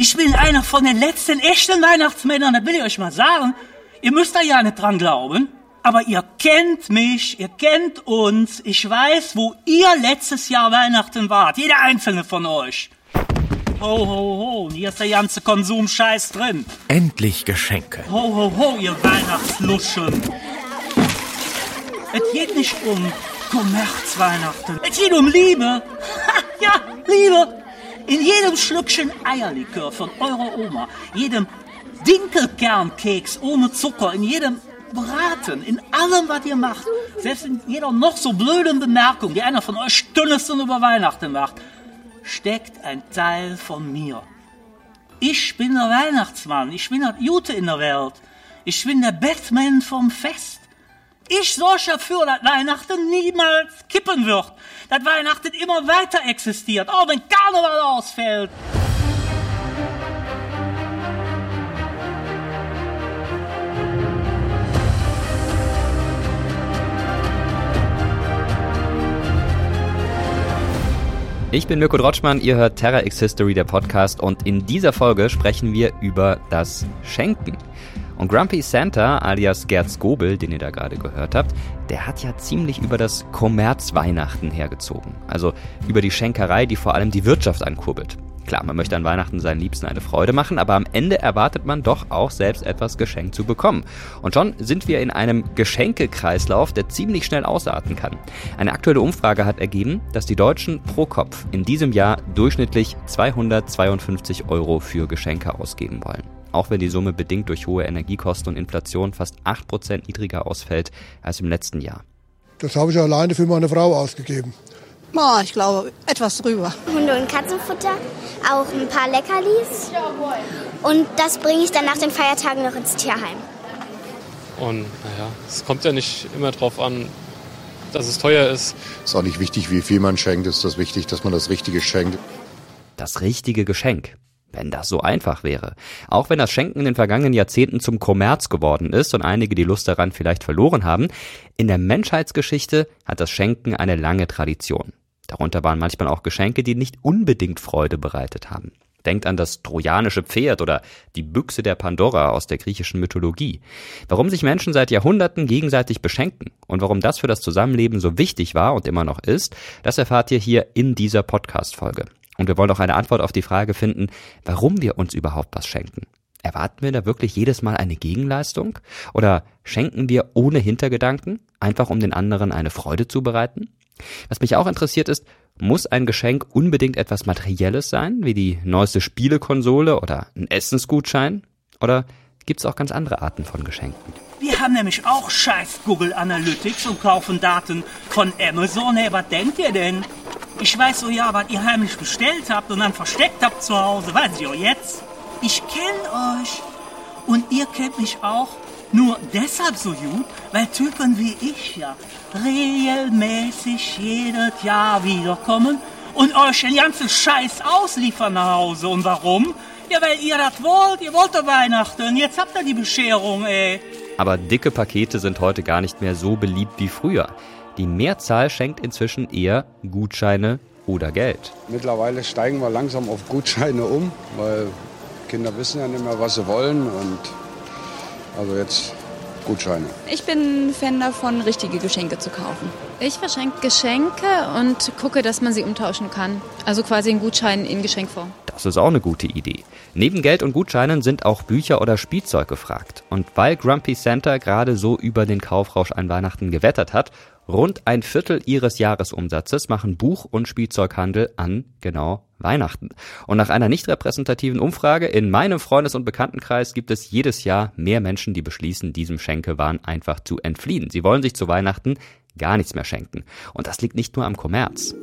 Ich bin einer von den letzten echten Weihnachtsmännern, das will ich euch mal sagen. Ihr müsst da ja nicht dran glauben. Aber ihr kennt mich, ihr kennt uns. Ich weiß, wo ihr letztes Jahr Weihnachten wart. Jeder einzelne von euch. Ho, ho, ho, hier ist der ganze Konsumscheiß drin. Endlich Geschenke. Ho, ho, ho, ihr Weihnachtsluschen. Es geht nicht um Kommerzweihnachten. Es geht um Liebe. Ha, ja, Liebe. In jedem Schlückchen Eierlikör von eurer Oma, jedem Dinkelkernkeks ohne Zucker, in jedem Braten, in allem, was ihr macht, selbst in jeder noch so blöden Bemerkung, die einer von euch Stündesten über Weihnachten macht, steckt ein Teil von mir. Ich bin der Weihnachtsmann, ich bin das Gute in der Welt, ich bin der Batman vom Fest. Ich sorge dafür, dass Weihnachten niemals kippen wird, dass Weihnachten immer weiter existiert, auch wenn Karneval ausfällt. Ich bin Mirko Drotschmann, ihr hört Terra X History, der Podcast, und in dieser Folge sprechen wir über das Schenken. Und Grumpy Santa, alias Gerd Skobel, den ihr da gerade gehört habt, der hat ja ziemlich über das Kommerzweihnachten hergezogen. Also über die Schenkerei, die vor allem die Wirtschaft ankurbelt. Klar, man möchte an Weihnachten seinen Liebsten eine Freude machen, aber am Ende erwartet man doch auch selbst etwas geschenkt zu bekommen. Und schon sind wir in einem Geschenkekreislauf, der ziemlich schnell ausarten kann. Eine aktuelle Umfrage hat ergeben, dass die Deutschen pro Kopf in diesem Jahr durchschnittlich 252 € für Geschenke ausgeben wollen. Auch wenn die Summe bedingt durch hohe Energiekosten und Inflation fast 8% niedriger ausfällt als im letzten Jahr. Das habe ich alleine für meine Frau ausgegeben. Oh, ich glaube, etwas drüber. Hunde- und Katzenfutter, auch ein paar Leckerlis. Und das bringe ich dann nach den Feiertagen noch ins Tierheim. Und naja, es kommt ja nicht immer drauf an, dass es teuer ist. Es ist auch nicht wichtig, wie viel man schenkt. Es ist das wichtig, dass man das Richtige schenkt. Das richtige Geschenk. Wenn das so einfach wäre. Auch wenn das Schenken in den vergangenen Jahrzehnten zum Kommerz geworden ist und einige die Lust daran vielleicht verloren haben, in der Menschheitsgeschichte hat das Schenken eine lange Tradition. Darunter waren manchmal auch Geschenke, die nicht unbedingt Freude bereitet haben. Denkt an das trojanische Pferd oder die Büchse der Pandora aus der griechischen Mythologie. Warum sich Menschen seit Jahrhunderten gegenseitig beschenken und warum das für das Zusammenleben so wichtig war und immer noch ist, das erfahrt ihr hier in dieser Podcast-Folge. Und wir wollen auch eine Antwort auf die Frage finden, warum wir uns überhaupt was schenken. Erwarten wir da wirklich jedes Mal eine Gegenleistung? Oder schenken wir ohne Hintergedanken, einfach um den anderen eine Freude zu bereiten? Was mich auch interessiert ist, muss ein Geschenk unbedingt etwas Materielles sein, wie die neueste Spielekonsole oder ein Essensgutschein? Oder gibt es auch ganz andere Arten von Geschenken? Wir haben nämlich auch scheiß Google Analytics und kaufen Daten von Amazon. Hey, was denkt ihr denn? Ich weiß so ja, was ihr heimlich bestellt habt und dann versteckt habt zu Hause. Weiß ich auch jetzt. Ich kenne euch. Und ihr kennt mich auch nur deshalb so gut, weil Typen wie ich ja regelmäßig jedes Jahr wiederkommen und euch den ganzen Scheiß ausliefern nach Hause. Und warum? Ja, weil ihr das wollt. Ihr wollt doch Weihnachten. Jetzt habt ihr die Bescherung, ey. Aber dicke Pakete sind heute gar nicht mehr so beliebt wie früher. Die Mehrzahl schenkt inzwischen eher Gutscheine oder Geld. Mittlerweile steigen wir langsam auf Gutscheine um, weil Kinder wissen ja nicht mehr, was sie wollen. Und also jetzt Gutscheine. Ich bin Fan davon, richtige Geschenke zu kaufen. Ich verschenke Geschenke und gucke, dass man sie umtauschen kann. Also quasi einen Gutschein in Geschenkform. Das ist auch eine gute Idee. Neben Geld und Gutscheinen sind auch Bücher oder Spielzeug gefragt. Und weil Grumpy Santa gerade so über den Kaufrausch an Weihnachten gewettert hat, rund ein Viertel ihres Jahresumsatzes machen Buch- und Spielzeughandel an genau Weihnachten. Und nach einer nicht repräsentativen Umfrage in meinem Freundes- und Bekanntenkreis gibt es jedes Jahr mehr Menschen, die beschließen, diesem Schenkewahn einfach zu entfliehen. Sie wollen sich zu Weihnachten gar nichts mehr schenken. Und das liegt nicht nur am Kommerz.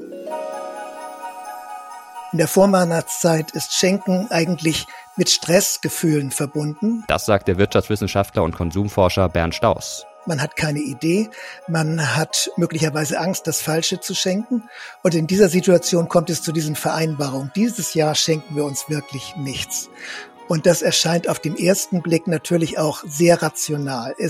In der Vorweihnachtszeit ist Schenken eigentlich mit Stressgefühlen verbunden. Das sagt der Wirtschaftswissenschaftler und Konsumforscher Bernd Stauß. Man hat keine Idee, man hat möglicherweise Angst, das Falsche zu schenken. Und in dieser Situation kommt es zu diesen Vereinbarungen. Dieses Jahr schenken wir uns wirklich nichts. Und das erscheint auf den ersten Blick natürlich auch sehr rational. Es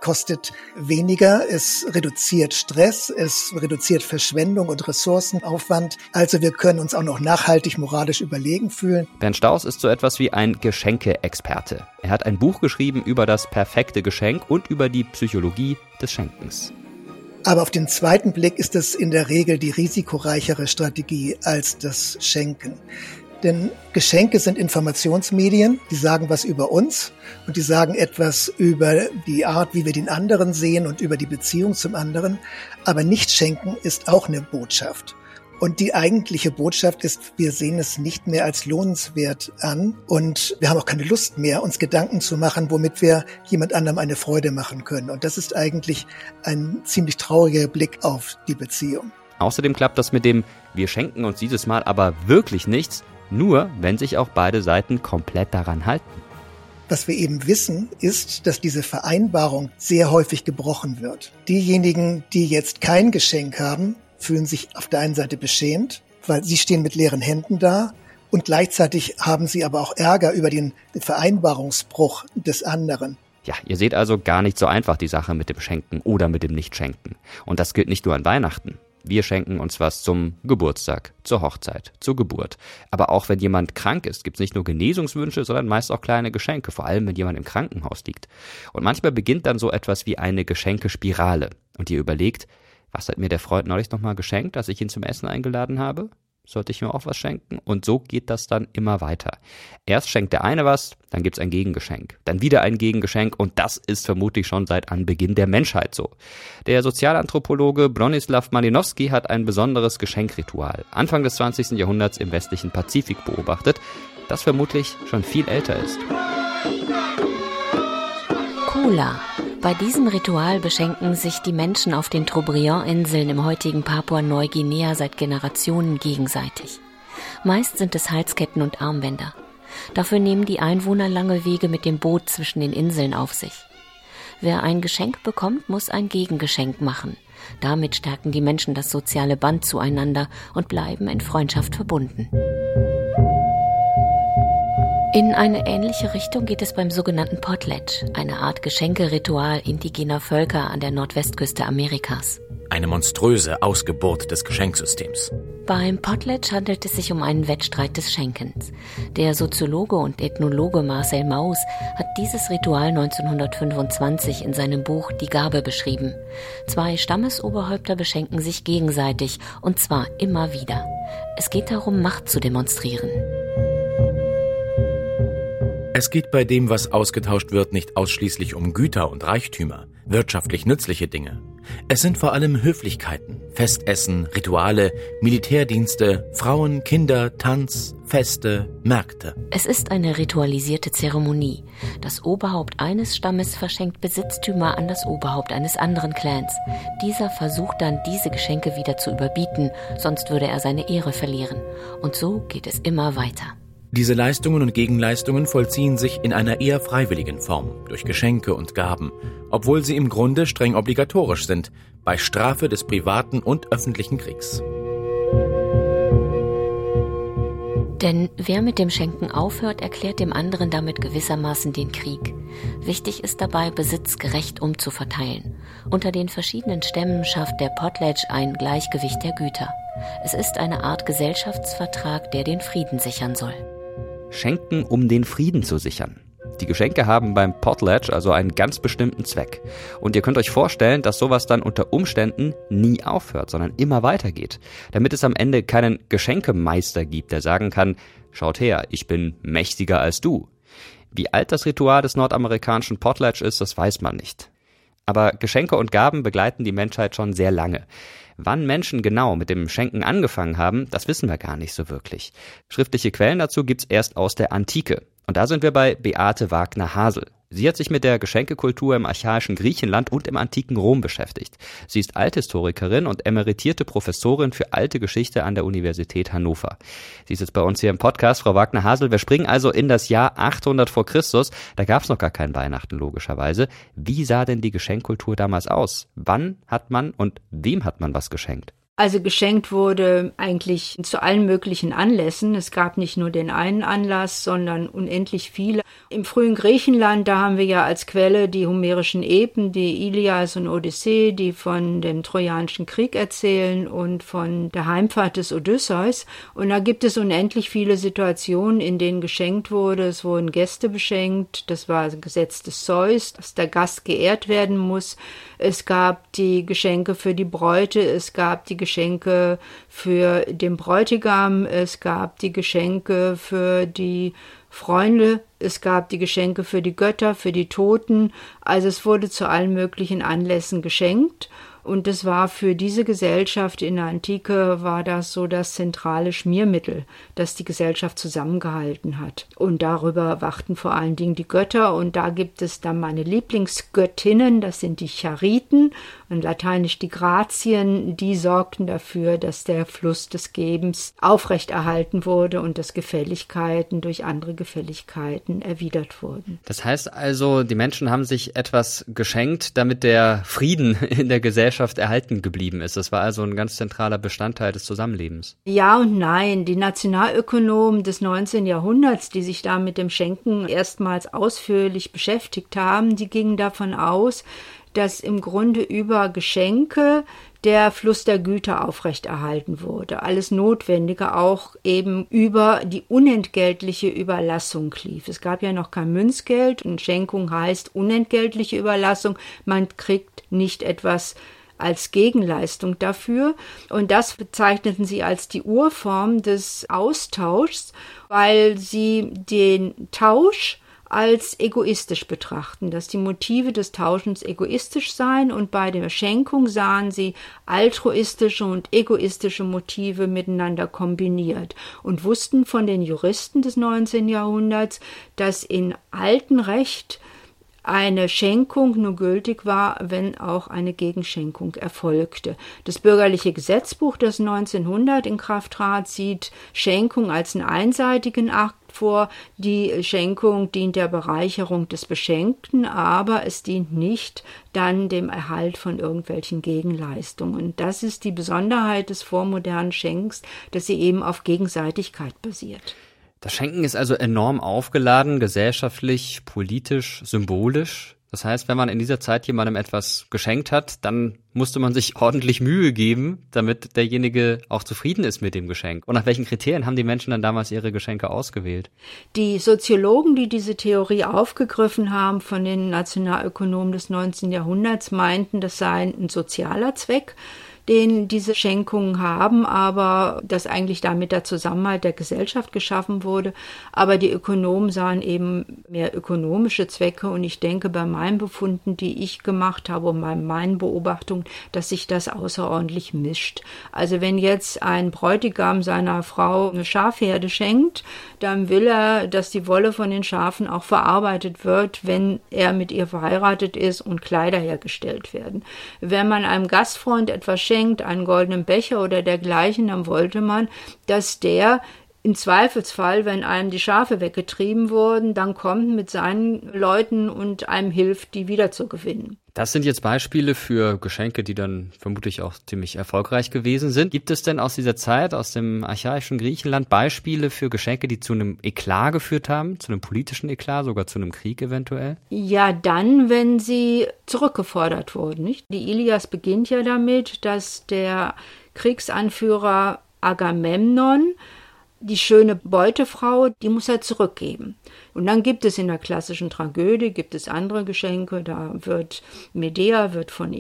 kostet weniger, es reduziert Stress, es reduziert Verschwendung und Ressourcenaufwand. Also wir können uns auch noch nachhaltig moralisch überlegen fühlen. Bernd Staus ist so etwas wie ein Geschenke-Experte. Er hat ein Buch geschrieben über das perfekte Geschenk und über die Psychologie des Schenkens. Aber auf den zweiten Blick ist es in der Regel die risikoreichere Strategie als das Schenken. Denn Geschenke sind Informationsmedien, die sagen was über uns und die sagen etwas über die Art, wie wir den anderen sehen und über die Beziehung zum anderen. Aber nicht schenken ist auch eine Botschaft. Und die eigentliche Botschaft ist, wir sehen es nicht mehr als lohnenswert an und wir haben auch keine Lust mehr, uns Gedanken zu machen, womit wir jemand anderem eine Freude machen können. Und das ist eigentlich ein ziemlich trauriger Blick auf die Beziehung. Außerdem klappt das mit dem "Wir schenken uns dieses Mal aber wirklich nichts" nur, wenn sich auch beide Seiten komplett daran halten. Was wir eben wissen, ist, dass diese Vereinbarung sehr häufig gebrochen wird. Diejenigen, die jetzt kein Geschenk haben, fühlen sich auf der einen Seite beschämt, weil sie stehen mit leeren Händen da und gleichzeitig haben sie aber auch Ärger über den Vereinbarungsbruch des anderen. Ja, ihr seht also gar nicht so einfach die Sache mit dem Schenken oder mit dem Nichtschenken. Und das gilt nicht nur an Weihnachten. Wir schenken uns was zum Geburtstag, zur Hochzeit, zur Geburt. Aber auch wenn jemand krank ist, gibt's nicht nur Genesungswünsche, sondern meist auch kleine Geschenke, vor allem wenn jemand im Krankenhaus liegt. Und manchmal beginnt dann so etwas wie eine Geschenkespirale. Und ihr überlegt, was hat mir der Freund neulich nochmal geschenkt, als ich ihn zum Essen eingeladen habe? Sollte ich mir auch was schenken? Und so geht das dann immer weiter. Erst schenkt der eine was, dann gibt's ein Gegengeschenk. Dann wieder ein Gegengeschenk und das ist vermutlich schon seit Anbeginn der Menschheit so. Der Sozialanthropologe Bronislaw Malinowski hat ein besonderes Geschenkritual Anfang des 20. Jahrhunderts im westlichen Pazifik beobachtet, das vermutlich schon viel älter ist. Kula. Bei diesem Ritual beschenken sich die Menschen auf den Trobriand-Inseln im heutigen Papua-Neuguinea seit Generationen gegenseitig. Meist sind es Halsketten und Armbänder. Dafür nehmen die Einwohner lange Wege mit dem Boot zwischen den Inseln auf sich. Wer ein Geschenk bekommt, muss ein Gegengeschenk machen. Damit stärken die Menschen das soziale Band zueinander und bleiben in Freundschaft verbunden. In eine ähnliche Richtung geht es beim sogenannten Potlatch, eine Art Geschenkeritual indigener Völker an der Nordwestküste Amerikas. Eine monströse Ausgeburt des Geschenksystems. Beim Potlatch handelt es sich um einen Wettstreit des Schenkens. Der Soziologe und Ethnologe Marcel Mauss hat dieses Ritual 1925 in seinem Buch Die Gabe beschrieben. 2 Stammesoberhäupter beschenken sich gegenseitig, und zwar immer wieder. Es geht darum, Macht zu demonstrieren. Es geht bei dem, was ausgetauscht wird, nicht ausschließlich um Güter und Reichtümer, wirtschaftlich nützliche Dinge. Es sind vor allem Höflichkeiten, Festessen, Rituale, Militärdienste, Frauen, Kinder, Tanz, Feste, Märkte. Es ist eine ritualisierte Zeremonie. Das Oberhaupt eines Stammes verschenkt Besitztümer an das Oberhaupt eines anderen Clans. Dieser versucht dann, diese Geschenke wieder zu überbieten, sonst würde er seine Ehre verlieren. Und so geht es immer weiter. Diese Leistungen und Gegenleistungen vollziehen sich in einer eher freiwilligen Form, durch Geschenke und Gaben, obwohl sie im Grunde streng obligatorisch sind, bei Strafe des privaten und öffentlichen Kriegs. Denn wer mit dem Schenken aufhört, erklärt dem anderen damit gewissermaßen den Krieg. Wichtig ist dabei, Besitz gerecht umzuverteilen. Unter den verschiedenen Stämmen schafft der Potlatch ein Gleichgewicht der Güter. Es ist eine Art Gesellschaftsvertrag, der den Frieden sichern soll. Schenken, um den Frieden zu sichern. Die Geschenke haben beim Potlatch also einen ganz bestimmten Zweck. Und ihr könnt euch vorstellen, dass sowas dann unter Umständen nie aufhört, sondern immer weitergeht. Damit es am Ende keinen Geschenkemeister gibt, der sagen kann, schaut her, ich bin mächtiger als du. Wie alt das Ritual des nordamerikanischen Potlatch ist, das weiß man nicht. Aber Geschenke und Gaben begleiten die Menschheit schon sehr lange. Wann Menschen genau mit dem Schenken angefangen haben, das wissen wir gar nicht so wirklich. Schriftliche Quellen dazu gibt's erst aus der Antike. Und da sind wir bei Beate Wagner-Hasel. Sie hat sich mit der Geschenkekultur im archaischen Griechenland und im antiken Rom beschäftigt. Sie ist Althistorikerin und emeritierte Professorin für alte Geschichte an der Universität Hannover. Sie ist jetzt bei uns hier im Podcast. Frau Wagner-Hasel, wir springen also in das Jahr 800 vor Christus. Da gab es noch gar kein Weihnachten, logischerweise. Wie sah denn die Geschenkkultur damals aus? Wann hat man und wem hat man was geschenkt? Also geschenkt wurde eigentlich zu allen möglichen Anlässen. Es gab nicht nur den einen Anlass, sondern unendlich viele. Im frühen Griechenland, da haben wir ja als Quelle die homerischen Epen, die Ilias und Odyssee, die von dem Trojanischen Krieg erzählen und von der Heimfahrt des Odysseus. Und da gibt es unendlich viele Situationen, in denen geschenkt wurde. Es wurden Gäste beschenkt. Das war das Gesetz des Zeus, dass der Gast geehrt werden muss. Es gab die Geschenke für die Bräute, es gab die Geschenke für den Bräutigam, es gab die Geschenke für die Freunde, es gab die Geschenke für die Götter, für die Toten. Also es wurde zu allen möglichen Anlässen geschenkt. Und das war für diese Gesellschaft in der Antike, war das so das zentrale Schmiermittel, das die Gesellschaft zusammengehalten hat. Und darüber wachten vor allen Dingen die Götter. Und da gibt es dann meine Lieblingsgöttinnen, das sind die Chariten und lateinisch die Grazien. Die sorgten dafür, dass der Fluss des Gebens aufrechterhalten wurde und dass Gefälligkeiten durch andere Gefälligkeiten erwidert wurden. Das heißt also, die Menschen haben sich etwas geschenkt, damit der Frieden in der Gesellschaft erhalten geblieben ist. Das war also ein ganz zentraler Bestandteil des Zusammenlebens. Ja und nein. Die Nationalökonomen des 19. Jahrhunderts, die sich da mit dem Schenken erstmals ausführlich beschäftigt haben, die gingen davon aus, dass im Grunde über Geschenke der Fluss der Güter aufrechterhalten wurde. Alles Notwendige auch eben über die unentgeltliche Überlassung lief. Es gab ja noch kein Münzgeld und Schenkung heißt unentgeltliche Überlassung. Man kriegt nicht etwas als Gegenleistung dafür. Und das bezeichneten sie als die Urform des Austauschs, weil sie den Tausch als egoistisch betrachten, dass die Motive des Tauschens egoistisch seien und bei der Schenkung sahen sie altruistische und egoistische Motive miteinander kombiniert und wussten von den Juristen des 19. Jahrhunderts, dass in altem Recht eine Schenkung nur gültig war, wenn auch eine Gegenschenkung erfolgte. Das bürgerliche Gesetzbuch, das 1900 in Kraft trat, sieht Schenkung als einen einseitigen Akt vor. Die Schenkung dient der Bereicherung des Beschenkten, aber es dient nicht dann dem Erhalt von irgendwelchen Gegenleistungen. Das ist die Besonderheit des vormodernen Schenkens, dass sie eben auf Gegenseitigkeit basiert. Das Schenken ist also enorm aufgeladen, gesellschaftlich, politisch, symbolisch. Das heißt, wenn man in dieser Zeit jemandem etwas geschenkt hat, dann musste man sich ordentlich Mühe geben, damit derjenige auch zufrieden ist mit dem Geschenk. Und nach welchen Kriterien haben die Menschen dann damals ihre Geschenke ausgewählt? Die Soziologen, die diese Theorie aufgegriffen haben von den Nationalökonomen des 19. Jahrhunderts, meinten, das sei ein sozialer Zweck, den diese Schenkungen haben, aber dass eigentlich damit der Zusammenhalt der Gesellschaft geschaffen wurde. Aber die Ökonomen sahen eben mehr ökonomische Zwecke und ich denke bei meinen Befunden, die ich gemacht habe und bei meinen Beobachtungen, dass sich das außerordentlich mischt. Also wenn jetzt ein Bräutigam seiner Frau eine Schafherde schenkt, dann will er, dass die Wolle von den Schafen auch verarbeitet wird, wenn er mit ihr verheiratet ist und Kleider hergestellt werden. Wenn man einem Gastfreund etwas schenkt, einen goldenen Becher oder dergleichen, dann wollte man, dass der im Zweifelsfall, wenn einem die Schafe weggetrieben wurden, dann kommt mit seinen Leuten und einem hilft, die wiederzugewinnen. Das sind jetzt Beispiele für Geschenke, die dann vermutlich auch ziemlich erfolgreich gewesen sind. Gibt es denn aus dieser Zeit, aus dem archaischen Griechenland, Beispiele für Geschenke, die zu einem Eklat geführt haben, zu einem politischen Eklat, sogar zu einem Krieg eventuell? Ja, dann, wenn sie zurückgefordert wurden, nicht? Die Ilias beginnt ja damit, dass der Kriegsanführer Agamemnon die schöne Beutefrau, die muss er zurückgeben. Und dann gibt es in der klassischen Tragödie, gibt es andere Geschenke, da wird Medea von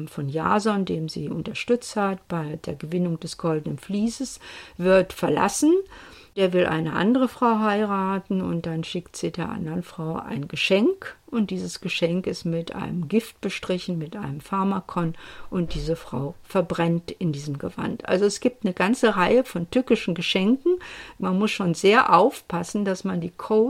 Jason, dem sie unterstützt hat, bei der Gewinnung des goldenen Vlieses, wird verlassen. Der will eine andere Frau heiraten und dann schickt sie der anderen Frau ein Geschenk und dieses Geschenk ist mit einem Gift bestrichen, mit einem Pharmakon und diese Frau verbrennt in diesem Gewand. Also es gibt eine ganze Reihe von tückischen Geschenken. Man muss schon sehr aufpassen, dass man die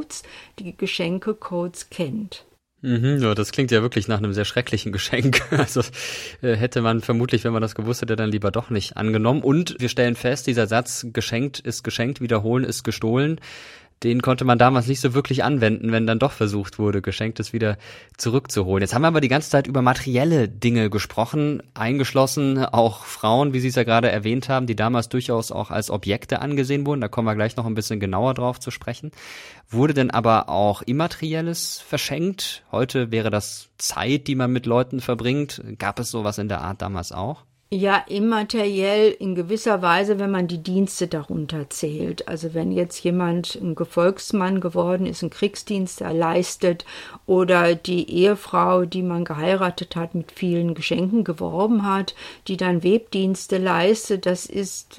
Geschenke-Codes kennt. Ja, das klingt ja wirklich nach einem sehr schrecklichen Geschenk. Also hätte man vermutlich, wenn man das gewusst hätte, dann lieber doch nicht angenommen. Und wir stellen fest, dieser Satz, geschenkt ist geschenkt, wiederholen ist gestohlen, den konnte man damals nicht so wirklich anwenden, wenn dann doch versucht wurde, Geschenktes wieder zurückzuholen. Jetzt haben wir aber die ganze Zeit über materielle Dinge gesprochen, eingeschlossen auch Frauen, wie Sie es ja gerade erwähnt haben, die damals durchaus auch als Objekte angesehen wurden. Da kommen wir gleich noch ein bisschen genauer drauf zu sprechen. Wurde denn aber auch Immaterielles verschenkt? Heute wäre das Zeit, die man mit Leuten verbringt. Gab es sowas in der Art damals auch? Ja, immateriell in gewisser Weise, wenn man die Dienste darunter zählt. Also wenn jetzt jemand ein Gefolgsmann geworden ist, einen Kriegsdienst leistet oder die Ehefrau, die man geheiratet hat, mit vielen Geschenken geworben hat, die dann Webdienste leistet, das ist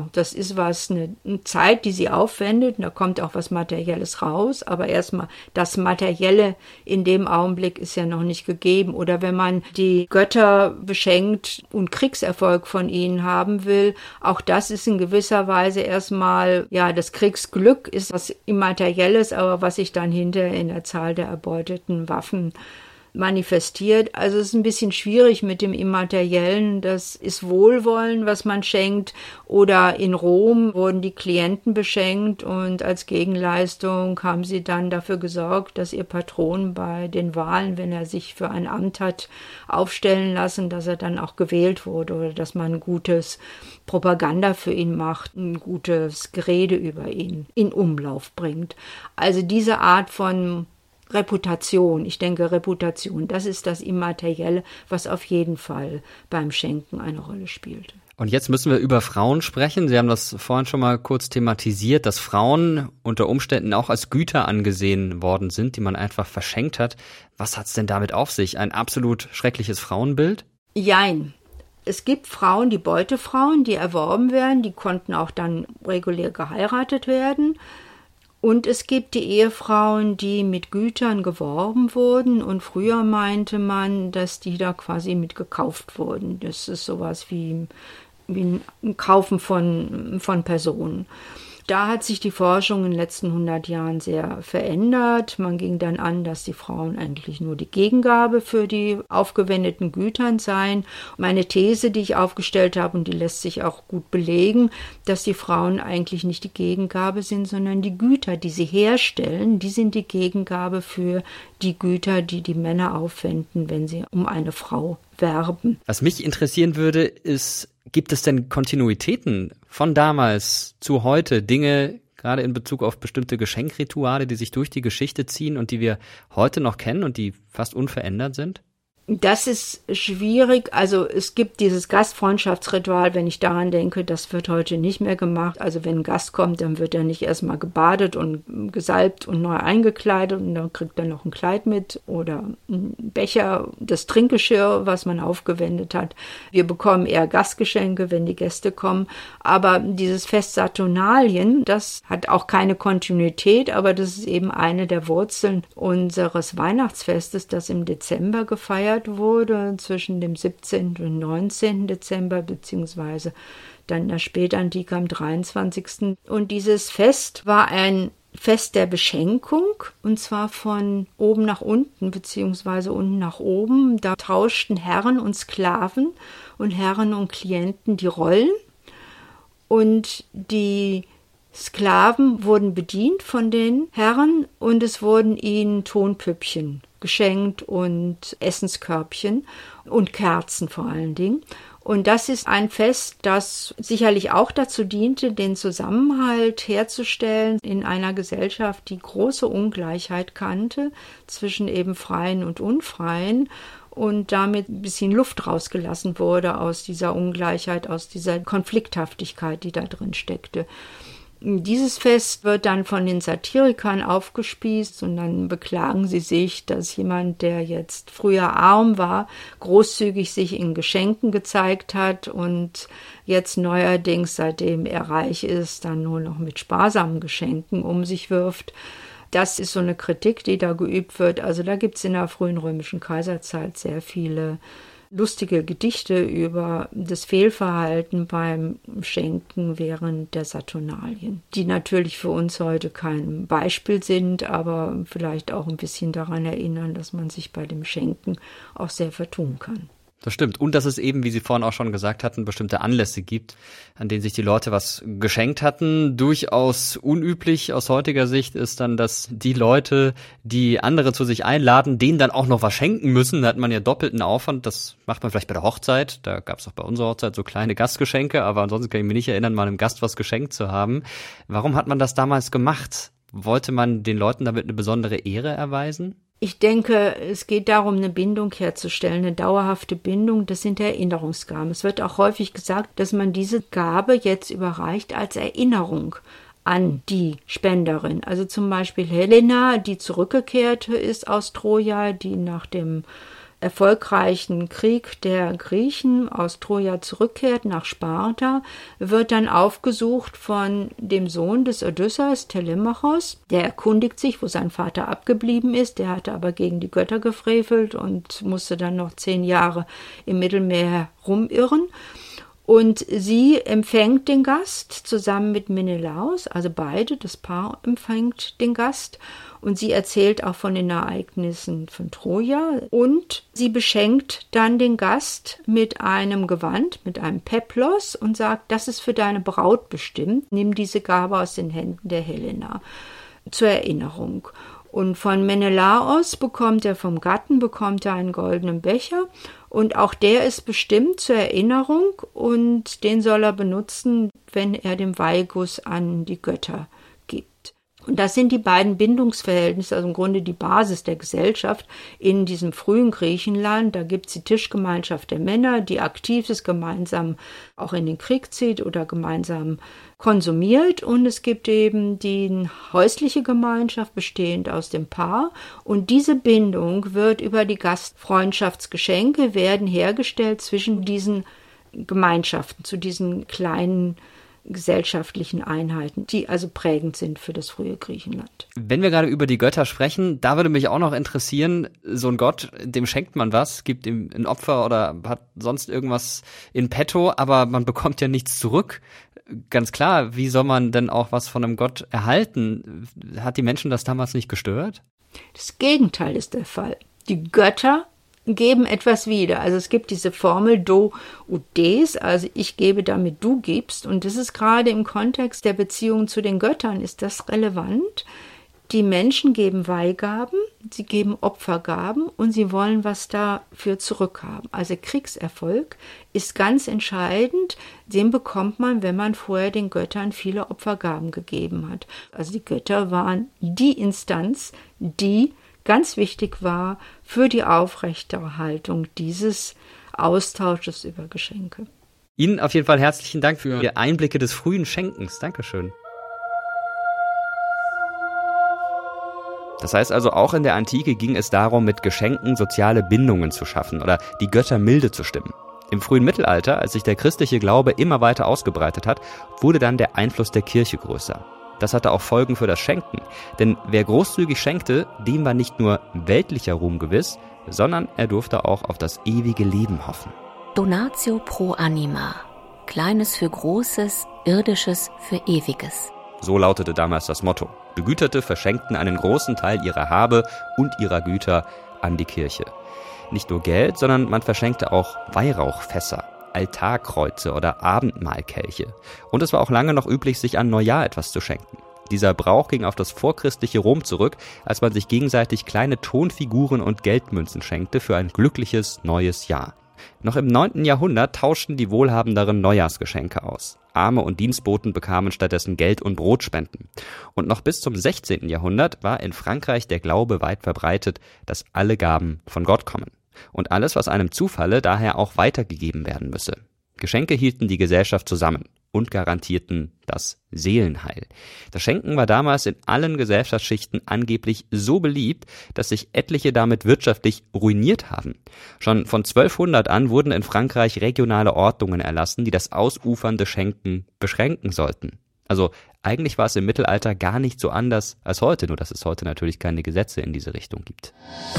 was, eine Zeit, die sie aufwendet. Da kommt auch was Materielles raus, aber erstmal das Materielle in dem Augenblick ist ja noch nicht gegeben. Oder wenn man die Götter beschenkt und Kriegserfolg von ihnen haben will. Auch das ist in gewisser Weise erstmal, das Kriegsglück ist was Immaterielles, aber was sich dann hinterher in der Zahl der erbeuteten Waffen manifestiert. Also es ist ein bisschen schwierig mit dem Immateriellen. Das ist Wohlwollen, was man schenkt. Oder in Rom wurden die Klienten beschenkt und als Gegenleistung haben sie dann dafür gesorgt, dass ihr Patron bei den Wahlen, wenn er sich für ein Amt hat aufstellen lassen, dass er dann auch gewählt wurde oder dass man ein gutes Propaganda für ihn macht, ein gutes Gerede über ihn in Umlauf bringt. Also diese Art von Reputation, ich denke Reputation, das ist das Immaterielle, was auf jeden Fall beim Schenken eine Rolle spielt. Und jetzt müssen wir über Frauen sprechen. Sie haben das vorhin schon mal kurz thematisiert, dass Frauen unter Umständen auch als Güter angesehen worden sind, die man einfach verschenkt hat. Was hat's denn damit auf sich? Ein absolut schreckliches Frauenbild? Jein. Es gibt Frauen, die Beutefrauen, die erworben werden, die konnten auch dann regulär geheiratet werden. Und es gibt die Ehefrauen, die mit Gütern geworben wurden und früher meinte man, dass die da quasi mit gekauft wurden. Das ist sowas wie ein Kaufen von Personen. Da hat sich die Forschung in den letzten 100 Jahren sehr verändert. Man ging dann an, dass die Frauen eigentlich nur die Gegengabe für die aufgewendeten Gütern seien. Meine These, die ich aufgestellt habe, und die lässt sich auch gut belegen, dass die Frauen eigentlich nicht die Gegengabe sind, sondern die Güter, die sie herstellen, die sind die Gegengabe für die Güter, die die Männer aufwenden, wenn sie um eine Frau werben. Was mich interessieren würde, ist, gibt es denn Kontinuitäten von damals zu heute, Dinge, gerade in Bezug auf bestimmte Geschenkrituale, die sich durch die Geschichte ziehen und die wir heute noch kennen und die fast unverändert sind? Das ist schwierig. Also es gibt dieses Gastfreundschaftsritual, wenn ich daran denke, das wird heute nicht mehr gemacht. Also wenn ein Gast kommt, dann wird er nicht erstmal gebadet und gesalbt und neu eingekleidet und dann kriegt er noch ein Kleid mit oder ein Becher, das Trinkgeschirr, was man aufgewendet hat. Wir bekommen eher Gastgeschenke, wenn die Gäste kommen. Aber dieses Fest Saturnalien, das hat auch keine Kontinuität, aber das ist eben eine der Wurzeln unseres Weihnachtsfestes, das im Dezember gefeiert wurde, zwischen dem 17. und 19. Dezember, beziehungsweise dann in der Spätantike am 23. Und dieses Fest war ein Fest der Beschenkung, und zwar von oben nach unten, beziehungsweise unten nach oben. Da tauschten Herren und Sklaven und Herren und Klienten die Rollen. Und die Sklaven wurden bedient von den Herren und es wurden ihnen Tonpüppchen geschenkt und Essenskörbchen und Kerzen vor allen Dingen. Und das ist ein Fest, das sicherlich auch dazu diente, den Zusammenhalt herzustellen in einer Gesellschaft, die große Ungleichheit kannte zwischen eben Freien und Unfreien und damit ein bisschen Luft rausgelassen wurde aus dieser Ungleichheit, aus dieser Konflikthaftigkeit, die da drin steckte. Dieses Fest wird dann von den Satirikern aufgespießt und dann beklagen sie sich, dass jemand, der jetzt früher arm war, großzügig sich in Geschenken gezeigt hat und jetzt neuerdings, seitdem er reich ist, dann nur noch mit sparsamen Geschenken um sich wirft. Das ist so eine Kritik, die da geübt wird. Also da gibt es in der frühen römischen Kaiserzeit sehr viele lustige Gedichte über das Fehlverhalten beim Schenken während der Saturnalien, die natürlich für uns heute kein Beispiel sind, aber vielleicht auch ein bisschen daran erinnern, dass man sich bei dem Schenken auch sehr vertun kann. Das stimmt. Und dass es eben, wie Sie vorhin auch schon gesagt hatten, bestimmte Anlässe gibt, an denen sich die Leute was geschenkt hatten. Durchaus unüblich aus heutiger Sicht ist dann, dass die Leute, die andere zu sich einladen, denen dann auch noch was schenken müssen. Da hat man ja doppelten Aufwand. Das macht man vielleicht bei der Hochzeit. Da gab es auch bei unserer Hochzeit so kleine Gastgeschenke. Aber ansonsten kann ich mich nicht erinnern, mal einem Gast was geschenkt zu haben. Warum hat man das damals gemacht? Wollte man den Leuten damit eine besondere Ehre erweisen? Ich denke, es geht darum, eine Bindung herzustellen, eine dauerhafte Bindung. Das sind Erinnerungsgaben. Es wird auch häufig gesagt, dass man diese Gabe jetzt überreicht als Erinnerung an die Spenderin. Also zum Beispiel Helena, die zurückgekehrt ist aus Troja, die nach dem erfolgreichen Krieg der Griechen aus Troja zurückkehrt nach Sparta, wird dann aufgesucht von dem Sohn des Odysseus, Telemachos. Der erkundigt sich, wo sein Vater abgeblieben ist. Der hatte aber gegen die Götter gefrevelt und musste dann noch 10 Jahre im Mittelmeer rumirren. Und sie empfängt den Gast zusammen mit Menelaos, also beide, das Paar empfängt den Gast. Und sie erzählt auch von den Ereignissen von Troja. Und sie beschenkt dann den Gast mit einem Gewand, mit einem Peplos und sagt, das ist für deine Braut bestimmt. Nimm diese Gabe aus den Händen der Helena zur Erinnerung. Und von Menelaos vom Gatten bekommt er einen goldenen Becher. Und auch der ist bestimmt zur Erinnerung und den soll er benutzen, wenn er den Weihguss an die Götter gibt. Und das sind die beiden Bindungsverhältnisse, also im Grunde die Basis der Gesellschaft in diesem frühen Griechenland. Da gibt es die Tischgemeinschaft der Männer, die aktiv ist, gemeinsam auch in den Krieg zieht oder gemeinsam konsumiert. Und es gibt eben die häusliche Gemeinschaft, bestehend aus dem Paar. Und diese Bindung wird über die Gastfreundschaftsgeschenke werden hergestellt zwischen diesen Gemeinschaften, zu diesen kleinen gesellschaftlichen Einheiten, die also prägend sind für das frühe Griechenland. Wenn wir gerade über die Götter sprechen, da würde mich auch noch interessieren, so ein Gott, dem schenkt man was, gibt ihm ein Opfer oder hat sonst irgendwas in petto, aber man bekommt ja nichts zurück. Ganz klar, wie soll man denn auch was von einem Gott erhalten? Hat die Menschen das damals nicht gestört? Das Gegenteil ist der Fall. Die Götter geben etwas wieder. Also es gibt diese Formel do ut des, also ich gebe, damit du gibst. Und das ist gerade im Kontext der Beziehung zu den Göttern, ist das relevant. Die Menschen geben Weihgaben, sie geben Opfergaben und sie wollen was dafür zurückhaben. Also Kriegserfolg ist ganz entscheidend. Den bekommt man, wenn man vorher den Göttern viele Opfergaben gegeben hat. Also die Götter waren die Instanz, die ganz wichtig war für die Aufrechterhaltung dieses Austausches über Geschenke. Ihnen auf jeden Fall herzlichen Dank für Ihre Einblicke des frühen Schenkens. Dankeschön. Das heißt also, auch in der Antike ging es darum, mit Geschenken soziale Bindungen zu schaffen oder die Götter milde zu stimmen. Im frühen Mittelalter, als sich der christliche Glaube immer weiter ausgebreitet hat, wurde dann der Einfluss der Kirche größer. Das hatte auch Folgen für das Schenken, denn wer großzügig schenkte, dem war nicht nur weltlicher Ruhm gewiss, sondern er durfte auch auf das ewige Leben hoffen. Donatio pro anima. Kleines für Großes, Irdisches für Ewiges. So lautete damals das Motto. Begüterte verschenkten einen großen Teil ihrer Habe und ihrer Güter an die Kirche. Nicht nur Geld, sondern man verschenkte auch Weihrauchfässer, Altarkreuze oder Abendmahlkelche. Und es war auch lange noch üblich, sich an Neujahr etwas zu schenken. Dieser Brauch ging auf das vorchristliche Rom zurück, als man sich gegenseitig kleine Tonfiguren und Geldmünzen schenkte für ein glückliches neues Jahr. Noch im 9. Jahrhundert tauschten die Wohlhabenderen Neujahrsgeschenke aus. Arme und Dienstboten bekamen stattdessen Geld- und Brotspenden. Und noch bis zum 16. Jahrhundert war in Frankreich der Glaube weit verbreitet, dass alle Gaben von Gott kommen. Und alles, was einem zufalle, daher auch weitergegeben werden müsse. Geschenke hielten die Gesellschaft zusammen und garantierten das Seelenheil. Das Schenken war damals in allen Gesellschaftsschichten angeblich so beliebt, dass sich etliche damit wirtschaftlich ruiniert haben. Schon von 1200 an wurden in Frankreich regionale Ordnungen erlassen, die das ausufernde Schenken beschränken sollten. Also eigentlich war es im Mittelalter gar nicht so anders als heute, nur dass es heute natürlich keine Gesetze in diese Richtung gibt.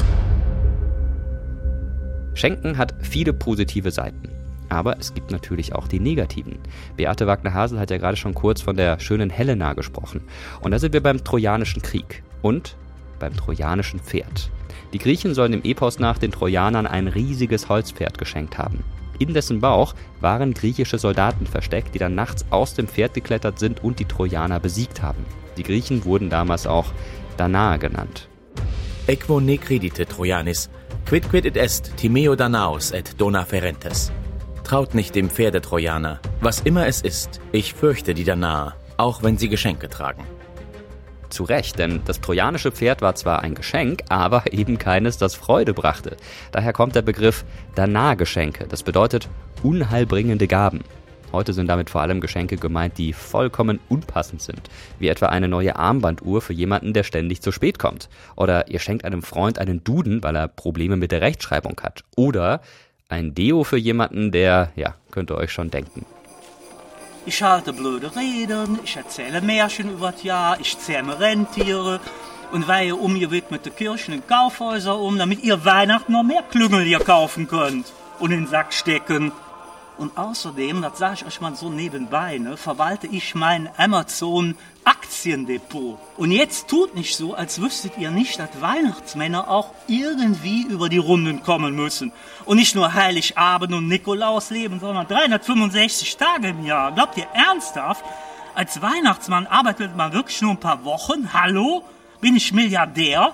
Schenken hat viele positive Seiten. Aber es gibt natürlich auch die negativen. Beate Wagner-Hasel hat ja gerade schon kurz von der schönen Helena gesprochen. Und da sind wir beim Trojanischen Krieg und beim trojanischen Pferd. Die Griechen sollen dem Epos nach den Trojanern ein riesiges Holzpferd geschenkt haben. In dessen Bauch waren griechische Soldaten versteckt, die dann nachts aus dem Pferd geklettert sind und die Trojaner besiegt haben. Die Griechen wurden damals auch Danaer genannt. Equo ne credite Trojanis, quid id est Timeo Danaos et dona ferentes. Traut nicht dem Pferdetrojaner, was immer es ist, ich fürchte die Danaer, auch wenn sie Geschenke tragen. Zu Recht, denn das trojanische Pferd war zwar ein Geschenk, aber eben keines, das Freude brachte. Daher kommt der Begriff Danaergeschenke, das bedeutet unheilbringende Gaben. Heute sind damit vor allem Geschenke gemeint, die vollkommen unpassend sind, wie etwa eine neue Armbanduhr für jemanden, der ständig zu spät kommt. Oder ihr schenkt einem Freund einen Duden, weil er Probleme mit der Rechtschreibung hat. Oder ein Deo für jemanden, der, ja, könnt ihr euch schon denken. Ich halte blöde Reden, ich erzähle Märchen über das Jahr, ich zähme Rentiere und weihe umgewidmete Kirchen und Kaufhäuser damit ihr Weihnachten noch mehr Klüngel hier kaufen könnt und in den Sack stecken. Und außerdem, das sage ich euch mal so nebenbei, verwalte ich mein Amazon-Aktiendepot. Und jetzt tut nicht so, als wüsstet ihr nicht, dass Weihnachtsmänner auch irgendwie über die Runden kommen müssen. Und nicht nur Heiligabend und Nikolaus leben, sondern 365 Tage im Jahr. Glaubt ihr ernsthaft? Als Weihnachtsmann arbeitet man wirklich nur ein paar Wochen? Hallo? Bin ich Milliardär?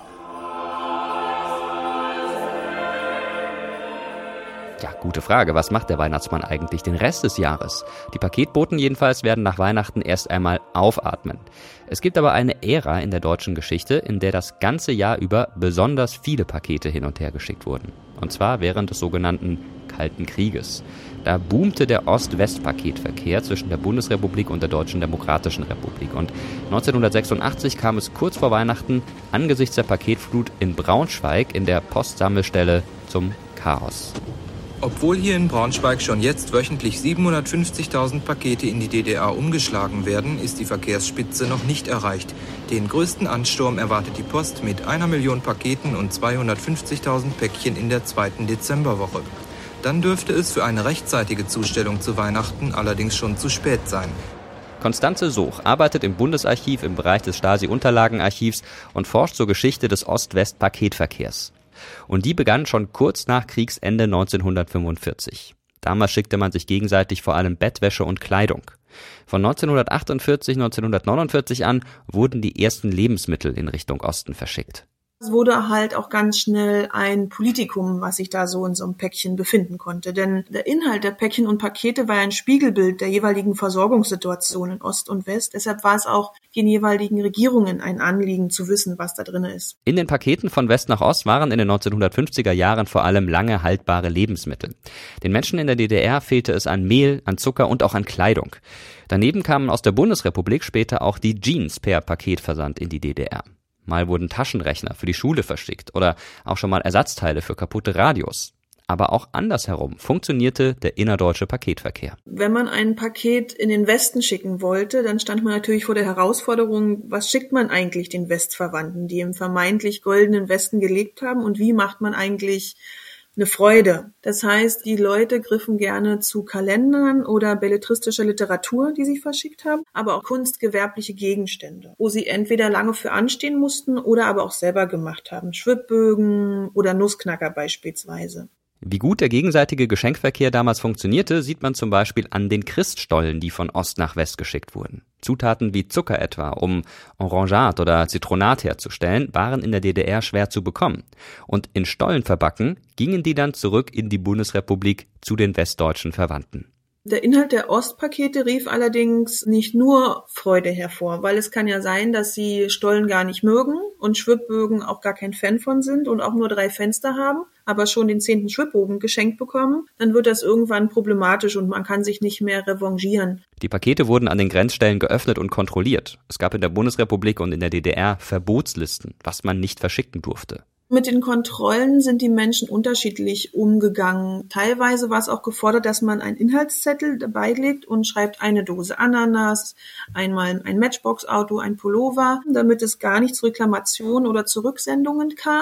Ja, gute Frage. Was macht der Weihnachtsmann eigentlich den Rest des Jahres? Die Paketboten jedenfalls werden nach Weihnachten erst einmal aufatmen. Es gibt aber eine Ära in der deutschen Geschichte, in der das ganze Jahr über besonders viele Pakete hin und her geschickt wurden. Und zwar während des sogenannten Kalten Krieges. Da boomte der Ost-West-Paketverkehr zwischen der Bundesrepublik und der Deutschen Demokratischen Republik. Und 1986 kam es kurz vor Weihnachten angesichts der Paketflut in Braunschweig in der Postsammelstelle zum Chaos. Obwohl hier in Braunschweig schon jetzt wöchentlich 750.000 Pakete in die DDR umgeschlagen werden, ist die Verkehrsspitze noch nicht erreicht. Den größten Ansturm erwartet die Post mit 1 Million Paketen und 250.000 Päckchen in der 2. Dezemberwoche. Dann dürfte es für eine rechtzeitige Zustellung zu Weihnachten allerdings schon zu spät sein. Konstanze Soch arbeitet im Bundesarchiv im Bereich des Stasi-Unterlagenarchivs und forscht zur Geschichte des Ost-West-Paketverkehrs. Und die begann schon kurz nach Kriegsende 1945. Damals schickte man sich gegenseitig vor allem Bettwäsche und Kleidung. Von 1948, 1949 an wurden die ersten Lebensmittel in Richtung Osten verschickt. Es wurde halt auch ganz schnell ein Politikum, was sich da so in so einem Päckchen befinden konnte. Denn der Inhalt der Päckchen und Pakete war ein Spiegelbild der jeweiligen Versorgungssituation in Ost und West. Deshalb war es auch den jeweiligen Regierungen ein Anliegen zu wissen, was da drin ist. In den Paketen von West nach Ost waren in den 1950er Jahren vor allem lange haltbare Lebensmittel. Den Menschen in der DDR fehlte es an Mehl, an Zucker und auch an Kleidung. Daneben kamen aus der Bundesrepublik später auch die Jeans per Paketversand in die DDR. Mal wurden Taschenrechner für die Schule verschickt oder auch schon mal Ersatzteile für kaputte Radios. Aber auch andersherum funktionierte der innerdeutsche Paketverkehr. Wenn man ein Paket in den Westen schicken wollte, dann stand man natürlich vor der Herausforderung, was schickt man eigentlich den Westverwandten, die im vermeintlich goldenen Westen gelebt haben, und wie macht man eigentlich eine Freude. Das heißt, die Leute griffen gerne zu Kalendern oder belletristischer Literatur, die sie verschickt haben, aber auch kunstgewerbliche Gegenstände, wo sie entweder lange für anstehen mussten oder aber auch selber gemacht haben. Schwibbögen oder Nussknacker beispielsweise. Wie gut der gegenseitige Geschenkverkehr damals funktionierte, sieht man zum Beispiel an den Christstollen, die von Ost nach West geschickt wurden. Zutaten wie Zucker etwa, um Orangat oder Zitronat herzustellen, waren in der DDR schwer zu bekommen. Und in Stollen verbacken gingen die dann zurück in die Bundesrepublik zu den westdeutschen Verwandten. Der Inhalt der Ostpakete rief allerdings nicht nur Freude hervor, weil es kann ja sein, dass sie Stollen gar nicht mögen und Schwibbögen auch gar kein Fan von sind und auch nur 3 Fenster haben, aber schon den 10. Schwibbogen geschenkt bekommen. Dann wird das irgendwann problematisch und man kann sich nicht mehr revanchieren. Die Pakete wurden an den Grenzstellen geöffnet und kontrolliert. Es gab in der Bundesrepublik und in der DDR Verbotslisten, was man nicht verschicken durfte. Mit den Kontrollen sind die Menschen unterschiedlich umgegangen. Teilweise war es auch gefordert, dass man einen Inhaltszettel dabei legt und schreibt eine Dose Ananas, einmal ein Matchbox-Auto, ein Pullover, damit es gar nicht zu Reklamationen oder Zurücksendungen kam.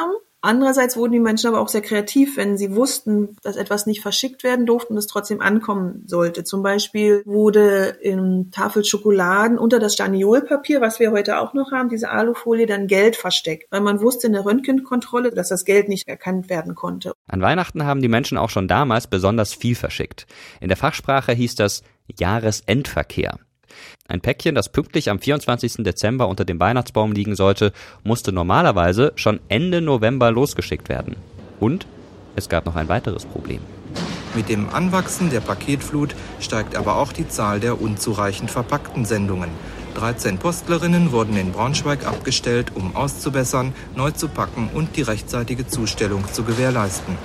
Andererseits wurden die Menschen aber auch sehr kreativ, wenn sie wussten, dass etwas nicht verschickt werden durfte und es trotzdem ankommen sollte. Zum Beispiel wurde in Tafel Schokoladen unter das Staniolpapier, was wir heute auch noch haben, diese Alufolie, dann Geld versteckt, weil man wusste in der Röntgenkontrolle, dass das Geld nicht erkannt werden konnte. An Weihnachten haben die Menschen auch schon damals besonders viel verschickt. In der Fachsprache hieß das Jahresendverkehr. Ein Päckchen, das pünktlich am 24. Dezember unter dem Weihnachtsbaum liegen sollte, musste normalerweise schon Ende November losgeschickt werden. Und es gab noch ein weiteres Problem. Mit dem Anwachsen der Paketflut steigt aber auch die Zahl der unzureichend verpackten Sendungen. 13 Postlerinnen wurden in Braunschweig abgestellt, um auszubessern, neu zu packen und die rechtzeitige Zustellung zu gewährleisten.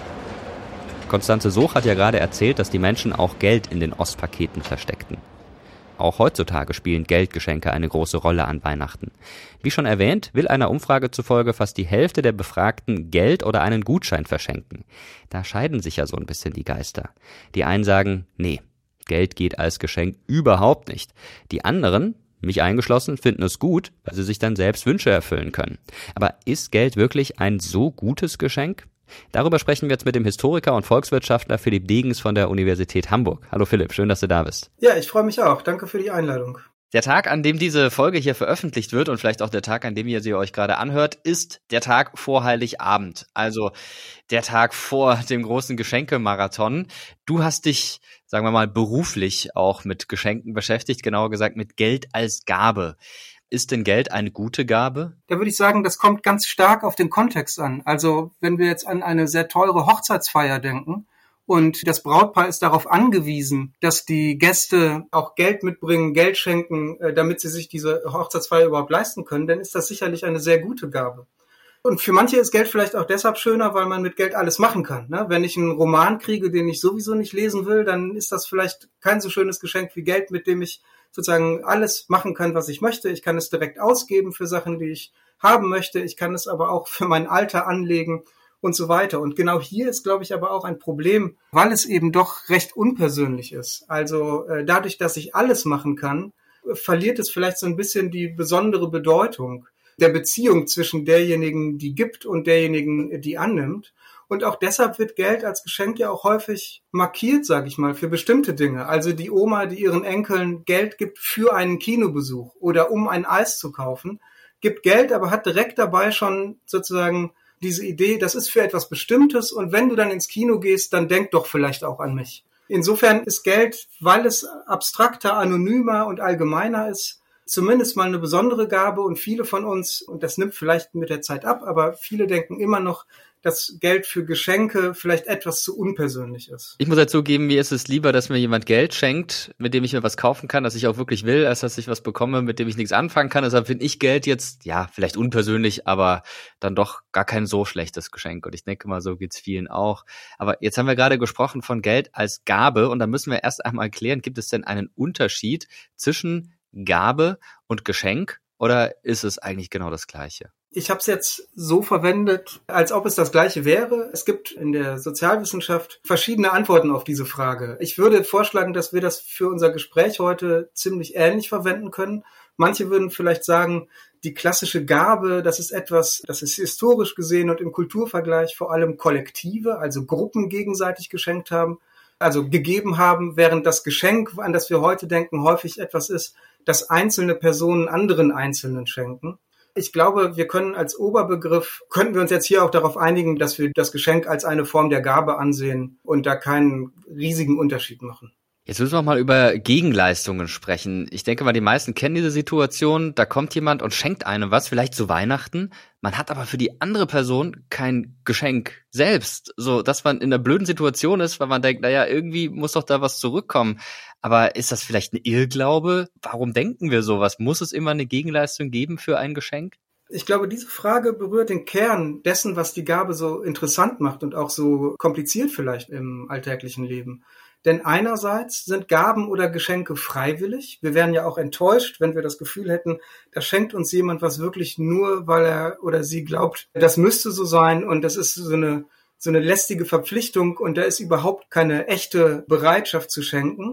Konstanze Soch hat ja gerade erzählt, dass die Menschen auch Geld in den Ostpaketen versteckten. Auch heutzutage spielen Geldgeschenke eine große Rolle an Weihnachten. Wie schon erwähnt, will einer Umfrage zufolge fast die Hälfte der Befragten Geld oder einen Gutschein verschenken. Da scheiden sich ja so ein bisschen die Geister. Die einen sagen, nee, Geld geht als Geschenk überhaupt nicht. Die anderen, mich eingeschlossen, finden es gut, weil sie sich dann selbst Wünsche erfüllen können. Aber ist Geld wirklich ein so gutes Geschenk? Darüber sprechen wir jetzt mit dem Historiker und Volkswirtschaftler Philipp Degens von der Universität Hamburg. Hallo Philipp, schön, dass du da bist. Ja, ich freue mich auch. Danke für die Einladung. Der Tag, an dem diese Folge hier veröffentlicht wird und vielleicht auch der Tag, an dem ihr sie euch gerade anhört, ist der Tag vor Heiligabend. Also der Tag vor dem großen Geschenkemarathon. Du hast dich, sagen wir mal, beruflich auch mit Geschenken beschäftigt, genauer gesagt mit Geld als Gabe. Ist denn Geld eine gute Gabe? Da würde ich sagen, das kommt ganz stark auf den Kontext an. Also wenn wir jetzt an eine sehr teure Hochzeitsfeier denken und das Brautpaar ist darauf angewiesen, dass die Gäste auch Geld mitbringen, Geld schenken, damit sie sich diese Hochzeitsfeier überhaupt leisten können, dann ist das sicherlich eine sehr gute Gabe. Und für manche ist Geld vielleicht auch deshalb schöner, weil man mit Geld alles machen kann. Wenn ich einen Roman kriege, den ich sowieso nicht lesen will, dann ist das vielleicht kein so schönes Geschenk wie Geld, mit dem ich sozusagen alles machen kann, was ich möchte. Ich kann es direkt ausgeben für Sachen, die ich haben möchte. Ich kann es aber auch für mein Alter anlegen und so weiter. Und genau hier ist, glaube ich, aber auch ein Problem, weil es eben doch recht unpersönlich ist. Also dadurch, dass ich alles machen kann, verliert es vielleicht so ein bisschen die besondere Bedeutung der Beziehung zwischen derjenigen, die gibt und derjenigen, die annimmt. Und auch deshalb wird Geld als Geschenk ja auch häufig markiert, sage ich mal, für bestimmte Dinge. Also die Oma, die ihren Enkeln Geld gibt für einen Kinobesuch oder um ein Eis zu kaufen, gibt Geld, aber hat direkt dabei schon sozusagen diese Idee, das ist für etwas Bestimmtes und wenn du dann ins Kino gehst, dann denk doch vielleicht auch an mich. Insofern ist Geld, weil es abstrakter, anonymer und allgemeiner ist, zumindest mal eine besondere Gabe und viele von uns, und das nimmt vielleicht mit der Zeit ab, aber viele denken immer noch, dass Geld für Geschenke vielleicht etwas zu unpersönlich ist. Ich muss ja zugeben, mir ist es lieber, dass mir jemand Geld schenkt, mit dem ich mir was kaufen kann, das ich auch wirklich will, als dass ich was bekomme, mit dem ich nichts anfangen kann. Deshalb finde ich Geld jetzt, ja, vielleicht unpersönlich, aber dann doch gar kein so schlechtes Geschenk. Und ich denke mal, so geht's vielen auch. Aber jetzt haben wir gerade gesprochen von Geld als Gabe und da müssen wir erst einmal klären, gibt es denn einen Unterschied zwischen Gabe und Geschenk oder ist es eigentlich genau das Gleiche? Ich habe es jetzt so verwendet, als ob es das Gleiche wäre. Es gibt in der Sozialwissenschaft verschiedene Antworten auf diese Frage. Ich würde vorschlagen, dass wir das für unser Gespräch heute ziemlich ähnlich verwenden können. Manche würden vielleicht sagen, die klassische Gabe, das ist etwas, das ist historisch gesehen und im Kulturvergleich vor allem Kollektive, also Gruppen gegenseitig geschenkt haben, also gegeben haben, während das Geschenk, an das wir heute denken, häufig etwas ist, das einzelne Personen anderen Einzelnen schenken. Ich glaube, wir können als Oberbegriff, könnten wir uns jetzt hier auch darauf einigen, dass wir das Geschenk als eine Form der Gabe ansehen und da keinen riesigen Unterschied machen. Jetzt müssen wir mal über Gegenleistungen sprechen. Ich denke mal, die meisten kennen diese Situation, da kommt jemand und schenkt einem was, vielleicht zu Weihnachten. Man hat aber für die andere Person kein Geschenk selbst, so dass man in einer blöden Situation ist, weil man denkt, naja, irgendwie muss doch da was zurückkommen. Aber ist das vielleicht ein Irrglaube? Warum denken wir sowas? Muss es immer eine Gegenleistung geben für ein Geschenk? Ich glaube, diese Frage berührt den Kern dessen, was die Gabe so interessant macht und auch so kompliziert vielleicht im alltäglichen Leben. Denn einerseits sind Gaben oder Geschenke freiwillig. Wir wären ja auch enttäuscht, wenn wir das Gefühl hätten, da schenkt uns jemand was wirklich nur, weil er oder sie glaubt, das müsste so sein und das ist so eine lästige Verpflichtung und da ist überhaupt keine echte Bereitschaft zu schenken.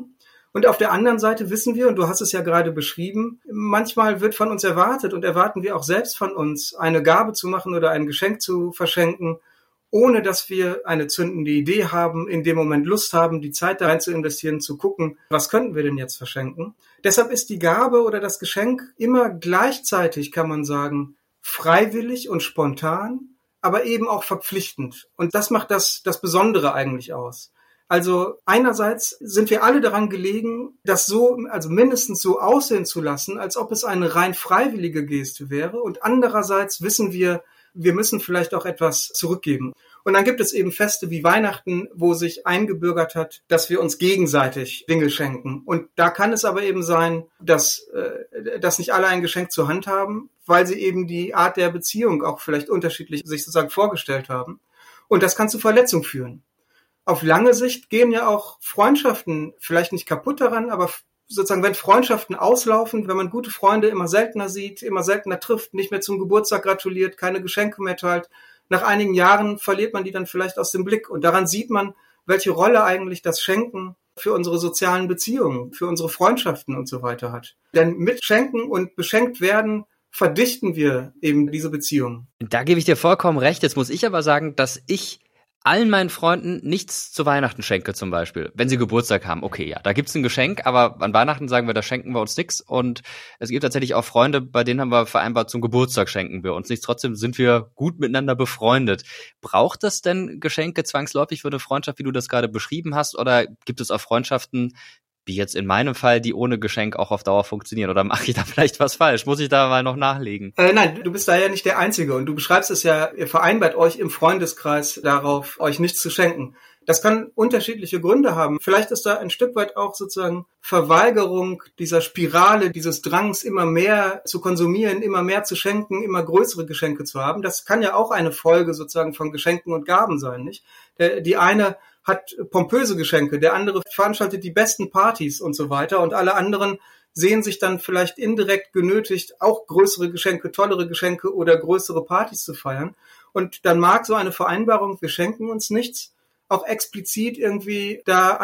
Und auf der anderen Seite wissen wir, und du hast es ja gerade beschrieben, manchmal wird von uns erwartet und erwarten wir auch selbst von uns, eine Gabe zu machen oder ein Geschenk zu verschenken, ohne dass wir eine zündende Idee haben, in dem Moment Lust haben, die Zeit da rein zu investieren, zu gucken, was könnten wir denn jetzt verschenken. Deshalb ist die Gabe oder das Geschenk immer gleichzeitig, kann man sagen, freiwillig und spontan, aber eben auch verpflichtend. Und das macht das Besondere eigentlich aus. Also einerseits sind wir alle daran gelegen, das so, also mindestens so aussehen zu lassen, als ob es eine rein freiwillige Geste wäre. Und andererseits wissen wir müssen vielleicht auch etwas zurückgeben. Und dann gibt es eben Feste wie Weihnachten, wo sich eingebürgert hat, dass wir uns gegenseitig Dinge schenken. Und da kann es aber eben sein, dass nicht alle ein Geschenk zur Hand haben, weil sie eben die Art der Beziehung auch vielleicht unterschiedlich sich sozusagen vorgestellt haben. Und das kann zu Verletzung führen. Auf lange Sicht gehen ja auch Freundschaften vielleicht nicht kaputt daran, aber sozusagen, wenn Freundschaften auslaufen, wenn man gute Freunde immer seltener sieht, immer seltener trifft, nicht mehr zum Geburtstag gratuliert, keine Geschenke mehr teilt, nach einigen Jahren verliert man die dann vielleicht aus dem Blick. Und daran sieht man, welche Rolle eigentlich das Schenken für unsere sozialen Beziehungen, für unsere Freundschaften und so weiter hat. Denn mit Schenken und beschenkt werden verdichten wir eben diese Beziehungen. Da gebe ich dir vollkommen recht. Jetzt muss ich aber sagen, dass ich allen meinen Freunden nichts zu Weihnachten schenke zum Beispiel. Wenn sie Geburtstag haben, okay, ja, da gibt's ein Geschenk, aber an Weihnachten sagen wir, da schenken wir uns nichts. Und es gibt tatsächlich auch Freunde, bei denen haben wir vereinbart, zum Geburtstag schenken wir uns nichts. Trotzdem sind wir gut miteinander befreundet. Braucht das denn Geschenke zwangsläufig für eine Freundschaft, wie du das gerade beschrieben hast? Oder gibt es auch Freundschaften, wie jetzt in meinem Fall, die ohne Geschenk auch auf Dauer funktionieren? Oder mache ich da vielleicht was falsch? Muss ich da mal noch nachlegen? Nein, du bist da ja nicht der Einzige. Und du beschreibst es ja, ihr vereinbart euch im Freundeskreis darauf, euch nichts zu schenken. Das kann unterschiedliche Gründe haben. Vielleicht ist da ein Stück weit auch sozusagen Verweigerung dieser Spirale, dieses Drangs, immer mehr zu konsumieren, immer mehr zu schenken, immer größere Geschenke zu haben. Das kann ja auch eine Folge sozusagen von Geschenken und Gaben sein, nicht? Die eine hat pompöse Geschenke, der andere veranstaltet die besten Partys und so weiter und alle anderen sehen sich dann vielleicht indirekt genötigt, auch größere Geschenke, tollere Geschenke oder größere Partys zu feiern. Und dann mag so eine Vereinbarung, wir schenken uns nichts, auch explizit irgendwie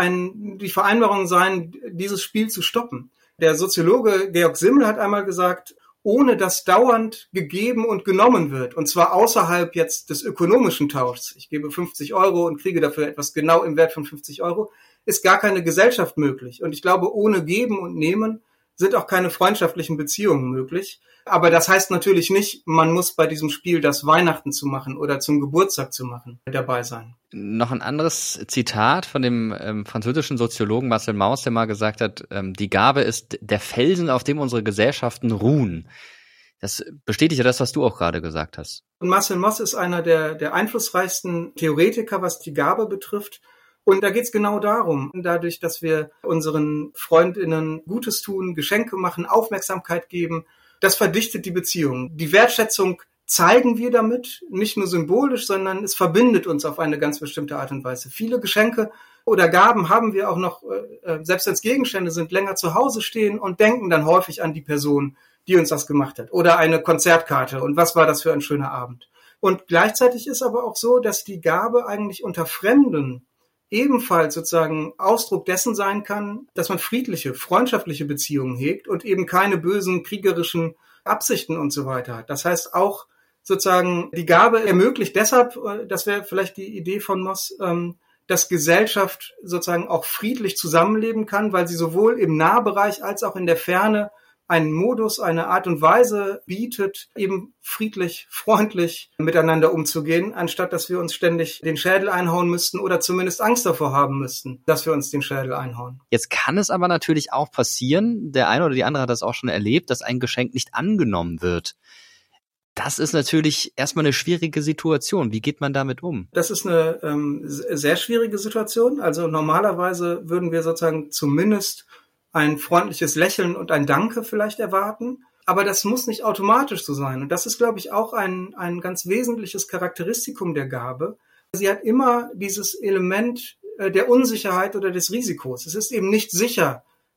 die Vereinbarung sein, dieses Spiel zu stoppen. Der Soziologe Georg Simmel hat einmal gesagt, ohne dass dauernd gegeben und genommen wird, und zwar außerhalb jetzt des ökonomischen Tauschs, ich gebe 50 € und kriege dafür etwas genau im Wert von 50 €, ist gar keine Gesellschaft möglich. Und ich glaube, ohne Geben und Nehmen sind auch keine freundschaftlichen Beziehungen möglich. Aber das heißt natürlich nicht, man muss bei diesem Spiel das Weihnachten zu machen oder zum Geburtstag zu machen dabei sein. Noch ein anderes Zitat von dem französischen Soziologen Marcel Mauss, der mal gesagt hat, die Gabe ist der Felsen, auf dem unsere Gesellschaften ruhen. Das bestätigt ja das, was du auch gerade gesagt hast. Und Marcel Mauss ist einer der einflussreichsten Theoretiker, was die Gabe betrifft. Und da geht's genau darum, dadurch, dass wir unseren Freundinnen Gutes tun, Geschenke machen, Aufmerksamkeit geben, das verdichtet die Beziehung. Die Wertschätzung zeigen wir damit, nicht nur symbolisch, sondern es verbindet uns auf eine ganz bestimmte Art und Weise. Viele Geschenke oder Gaben haben wir auch noch, selbst wenn es Gegenstände sind, länger zu Hause stehen und denken dann häufig an die Person, die uns das gemacht hat. Oder eine Konzertkarte und was war das für ein schöner Abend. Und gleichzeitig ist aber auch so, dass die Gabe eigentlich unter Fremden ebenfalls sozusagen Ausdruck dessen sein kann, dass man friedliche, freundschaftliche Beziehungen hegt und eben keine bösen, kriegerischen Absichten und so weiter hat. Das heißt auch sozusagen, die Gabe ermöglicht deshalb, das wäre vielleicht die Idee von Moss, dass Gesellschaft sozusagen auch friedlich zusammenleben kann, weil sie sowohl im Nahbereich als auch in der Ferne einen Modus, eine Art und Weise bietet, eben friedlich, freundlich miteinander umzugehen, anstatt dass wir uns ständig den Schädel einhauen müssten oder zumindest Angst davor haben müssten, dass wir uns den Schädel einhauen. Jetzt kann es aber natürlich auch passieren, der eine oder die andere hat das auch schon erlebt, dass ein Geschenk nicht angenommen wird. Das ist natürlich erstmal eine schwierige Situation. Wie geht man damit um? Das ist eine sehr schwierige Situation. Also normalerweise würden wir sozusagen zumindest ein freundliches Lächeln und ein Danke vielleicht erwarten. Aber das muss nicht automatisch so sein. Und das ist, glaube ich, auch ein ganz wesentliches Charakteristikum der Gabe. Sie hat immer dieses Element der Unsicherheit oder des Risikos. Es ist eben nicht sicher,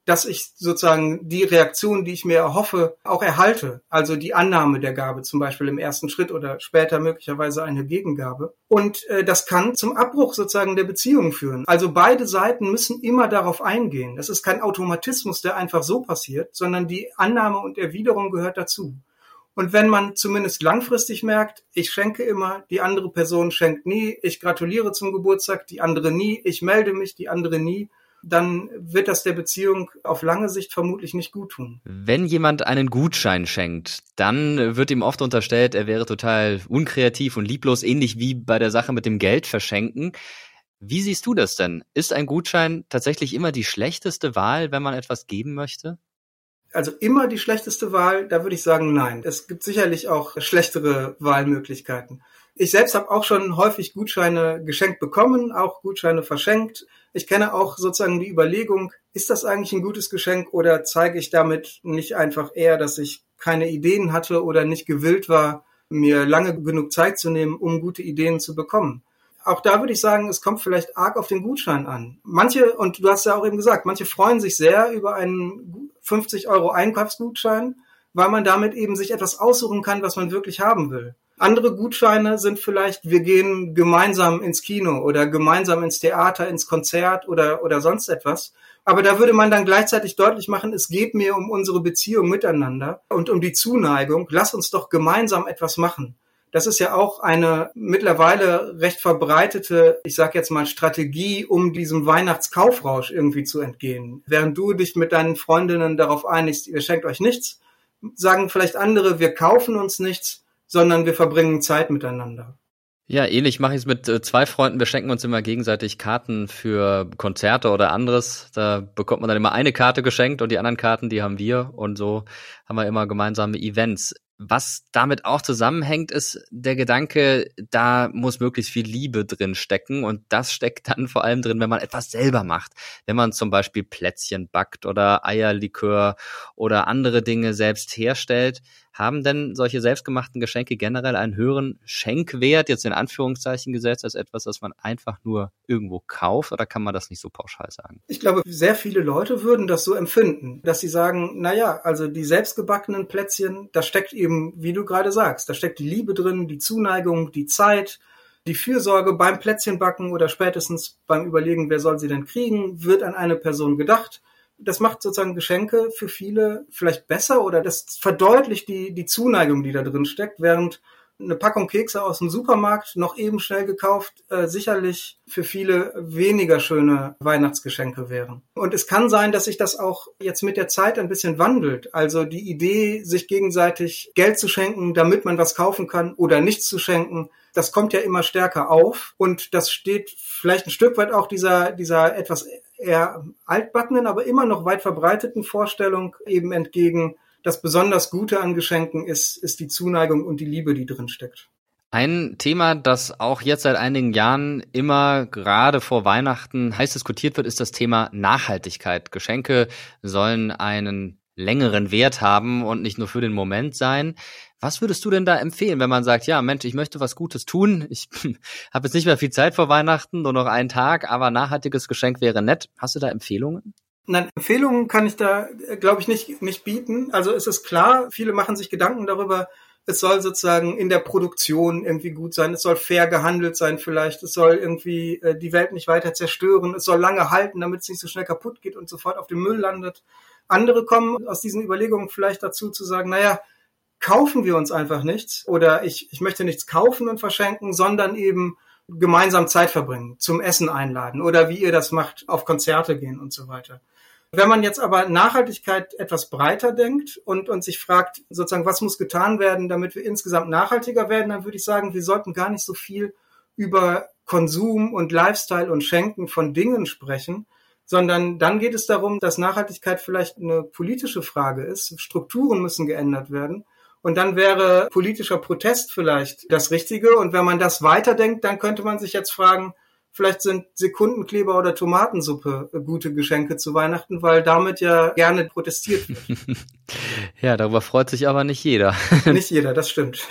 dass ich sozusagen die Reaktion, die ich mir erhoffe, auch erhalte. Also die Annahme der Gabe, zum Beispiel im ersten Schritt oder später möglicherweise eine Gegengabe. Und das kann zum Abbruch sozusagen der Beziehung führen. Also beide Seiten müssen immer darauf eingehen. Das ist kein Automatismus, der einfach so passiert, sondern die Annahme und Erwiderung gehört dazu. Und wenn man zumindest langfristig merkt, ich schenke immer, die andere Person schenkt nie, ich gratuliere zum Geburtstag, die andere nie, ich melde mich, die andere nie, dann wird das der Beziehung auf lange Sicht vermutlich nicht gut tun. Wenn jemand einen Gutschein schenkt, dann wird ihm oft unterstellt, er wäre total unkreativ und lieblos, ähnlich wie bei der Sache mit dem Geld verschenken. Wie siehst du das denn? Ist ein Gutschein tatsächlich immer die schlechteste Wahl, wenn man etwas geben möchte? Also immer die schlechteste Wahl, da würde ich sagen, nein. Es gibt sicherlich auch schlechtere Wahlmöglichkeiten. Ich selbst habe auch schon häufig Gutscheine geschenkt bekommen, auch Gutscheine verschenkt. Ich kenne auch sozusagen die Überlegung, ist das eigentlich ein gutes Geschenk oder zeige ich damit nicht einfach eher, dass ich keine Ideen hatte oder nicht gewillt war, mir lange genug Zeit zu nehmen, um gute Ideen zu bekommen? Auch da würde ich sagen, es kommt vielleicht arg auf den Gutschein an. Manche, und du hast ja auch eben gesagt, manche freuen sich sehr über einen 50 € Einkaufsgutschein, weil man damit eben sich etwas aussuchen kann, was man wirklich haben will. Andere Gutscheine sind vielleicht, wir gehen gemeinsam ins Kino oder gemeinsam ins Theater, ins Konzert oder sonst etwas. Aber da würde man dann gleichzeitig deutlich machen, es geht mir um unsere Beziehung miteinander und um die Zuneigung. Lass uns doch gemeinsam etwas machen. Das ist ja auch eine mittlerweile recht verbreitete, ich sage jetzt mal, Strategie, um diesem Weihnachtskaufrausch irgendwie zu entgehen. Während du dich mit deinen Freundinnen darauf einigst, ihr schenkt euch nichts, sagen vielleicht andere, wir kaufen uns nichts, sondern wir verbringen Zeit miteinander. Ja, ähnlich mache ich es mit 2 Freunden. Wir schenken uns immer gegenseitig Karten für Konzerte oder anderes. Da bekommt man dann immer eine Karte geschenkt und die anderen Karten, die haben wir. Und so haben wir immer gemeinsame Events. Was damit auch zusammenhängt, ist der Gedanke, da muss möglichst viel Liebe drin stecken und das steckt dann vor allem drin, wenn man etwas selber macht. Wenn man zum Beispiel Plätzchen backt oder Eierlikör oder andere Dinge selbst herstellt. Haben denn solche selbstgemachten Geschenke generell einen höheren Schenkwert, jetzt in Anführungszeichen gesetzt, als etwas, das man einfach nur irgendwo kauft, oder kann man das nicht so pauschal sagen? Ich glaube, sehr viele Leute würden das so empfinden, dass sie sagen, naja, also die selbstgebackenen Plätzchen, da steckt eben, wie du gerade sagst, da steckt die Liebe drin, die Zuneigung, die Zeit, die Fürsorge beim Plätzchenbacken oder spätestens beim Überlegen, wer soll sie denn kriegen, wird an eine Person gedacht. Das macht sozusagen Geschenke für viele vielleicht besser oder das verdeutlicht die Zuneigung, die da drin steckt, während eine Packung Kekse aus dem Supermarkt, noch eben schnell gekauft, sicherlich für viele weniger schöne Weihnachtsgeschenke wären. Und es kann sein, dass sich das auch jetzt mit der Zeit ein bisschen wandelt. Also die Idee, sich gegenseitig Geld zu schenken, damit man was kaufen kann oder nichts zu schenken, das kommt ja immer stärker auf. Und das steht vielleicht ein Stück weit auch dieser etwas eher altbackenen, aber immer noch weit verbreiteten Vorstellung eben entgegen. Das besonders Gute an Geschenken ist die Zuneigung und die Liebe, die drin steckt. Ein Thema, das auch jetzt seit einigen Jahren immer gerade vor Weihnachten heiß diskutiert wird, ist das Thema Nachhaltigkeit. Geschenke sollen einen längeren Wert haben und nicht nur für den Moment sein. Was würdest du denn da empfehlen, wenn man sagt, ja Mensch, ich möchte was Gutes tun, ich habe jetzt nicht mehr viel Zeit vor Weihnachten, nur noch einen Tag, aber nachhaltiges Geschenk wäre nett. Hast du da Empfehlungen? Nein, Empfehlungen kann ich da, glaube ich, nicht bieten. Also es ist klar, viele machen sich Gedanken darüber, es soll sozusagen in der Produktion irgendwie gut sein, es soll fair gehandelt sein vielleicht, es soll irgendwie die Welt nicht weiter zerstören, es soll lange halten, damit es nicht so schnell kaputt geht und sofort auf dem Müll landet. Andere kommen aus diesen Überlegungen vielleicht dazu zu sagen, naja, kaufen wir uns einfach nichts oder ich möchte nichts kaufen und verschenken, sondern eben gemeinsam Zeit verbringen, zum Essen einladen oder wie ihr das macht, auf Konzerte gehen und so weiter. Wenn man jetzt aber Nachhaltigkeit etwas breiter denkt und sich fragt, sozusagen, was muss getan werden, damit wir insgesamt nachhaltiger werden, dann würde ich sagen, wir sollten gar nicht so viel über Konsum und Lifestyle und Schenken von Dingen sprechen, sondern dann geht es darum, dass Nachhaltigkeit vielleicht eine politische Frage ist. Strukturen müssen geändert werden. Und dann wäre politischer Protest vielleicht das Richtige. Und wenn man das weiterdenkt, dann könnte man sich jetzt fragen, vielleicht sind Sekundenkleber oder Tomatensuppe gute Geschenke zu Weihnachten, weil damit ja gerne protestiert wird. Ja, darüber freut sich aber nicht jeder. Nicht jeder, das stimmt, ja.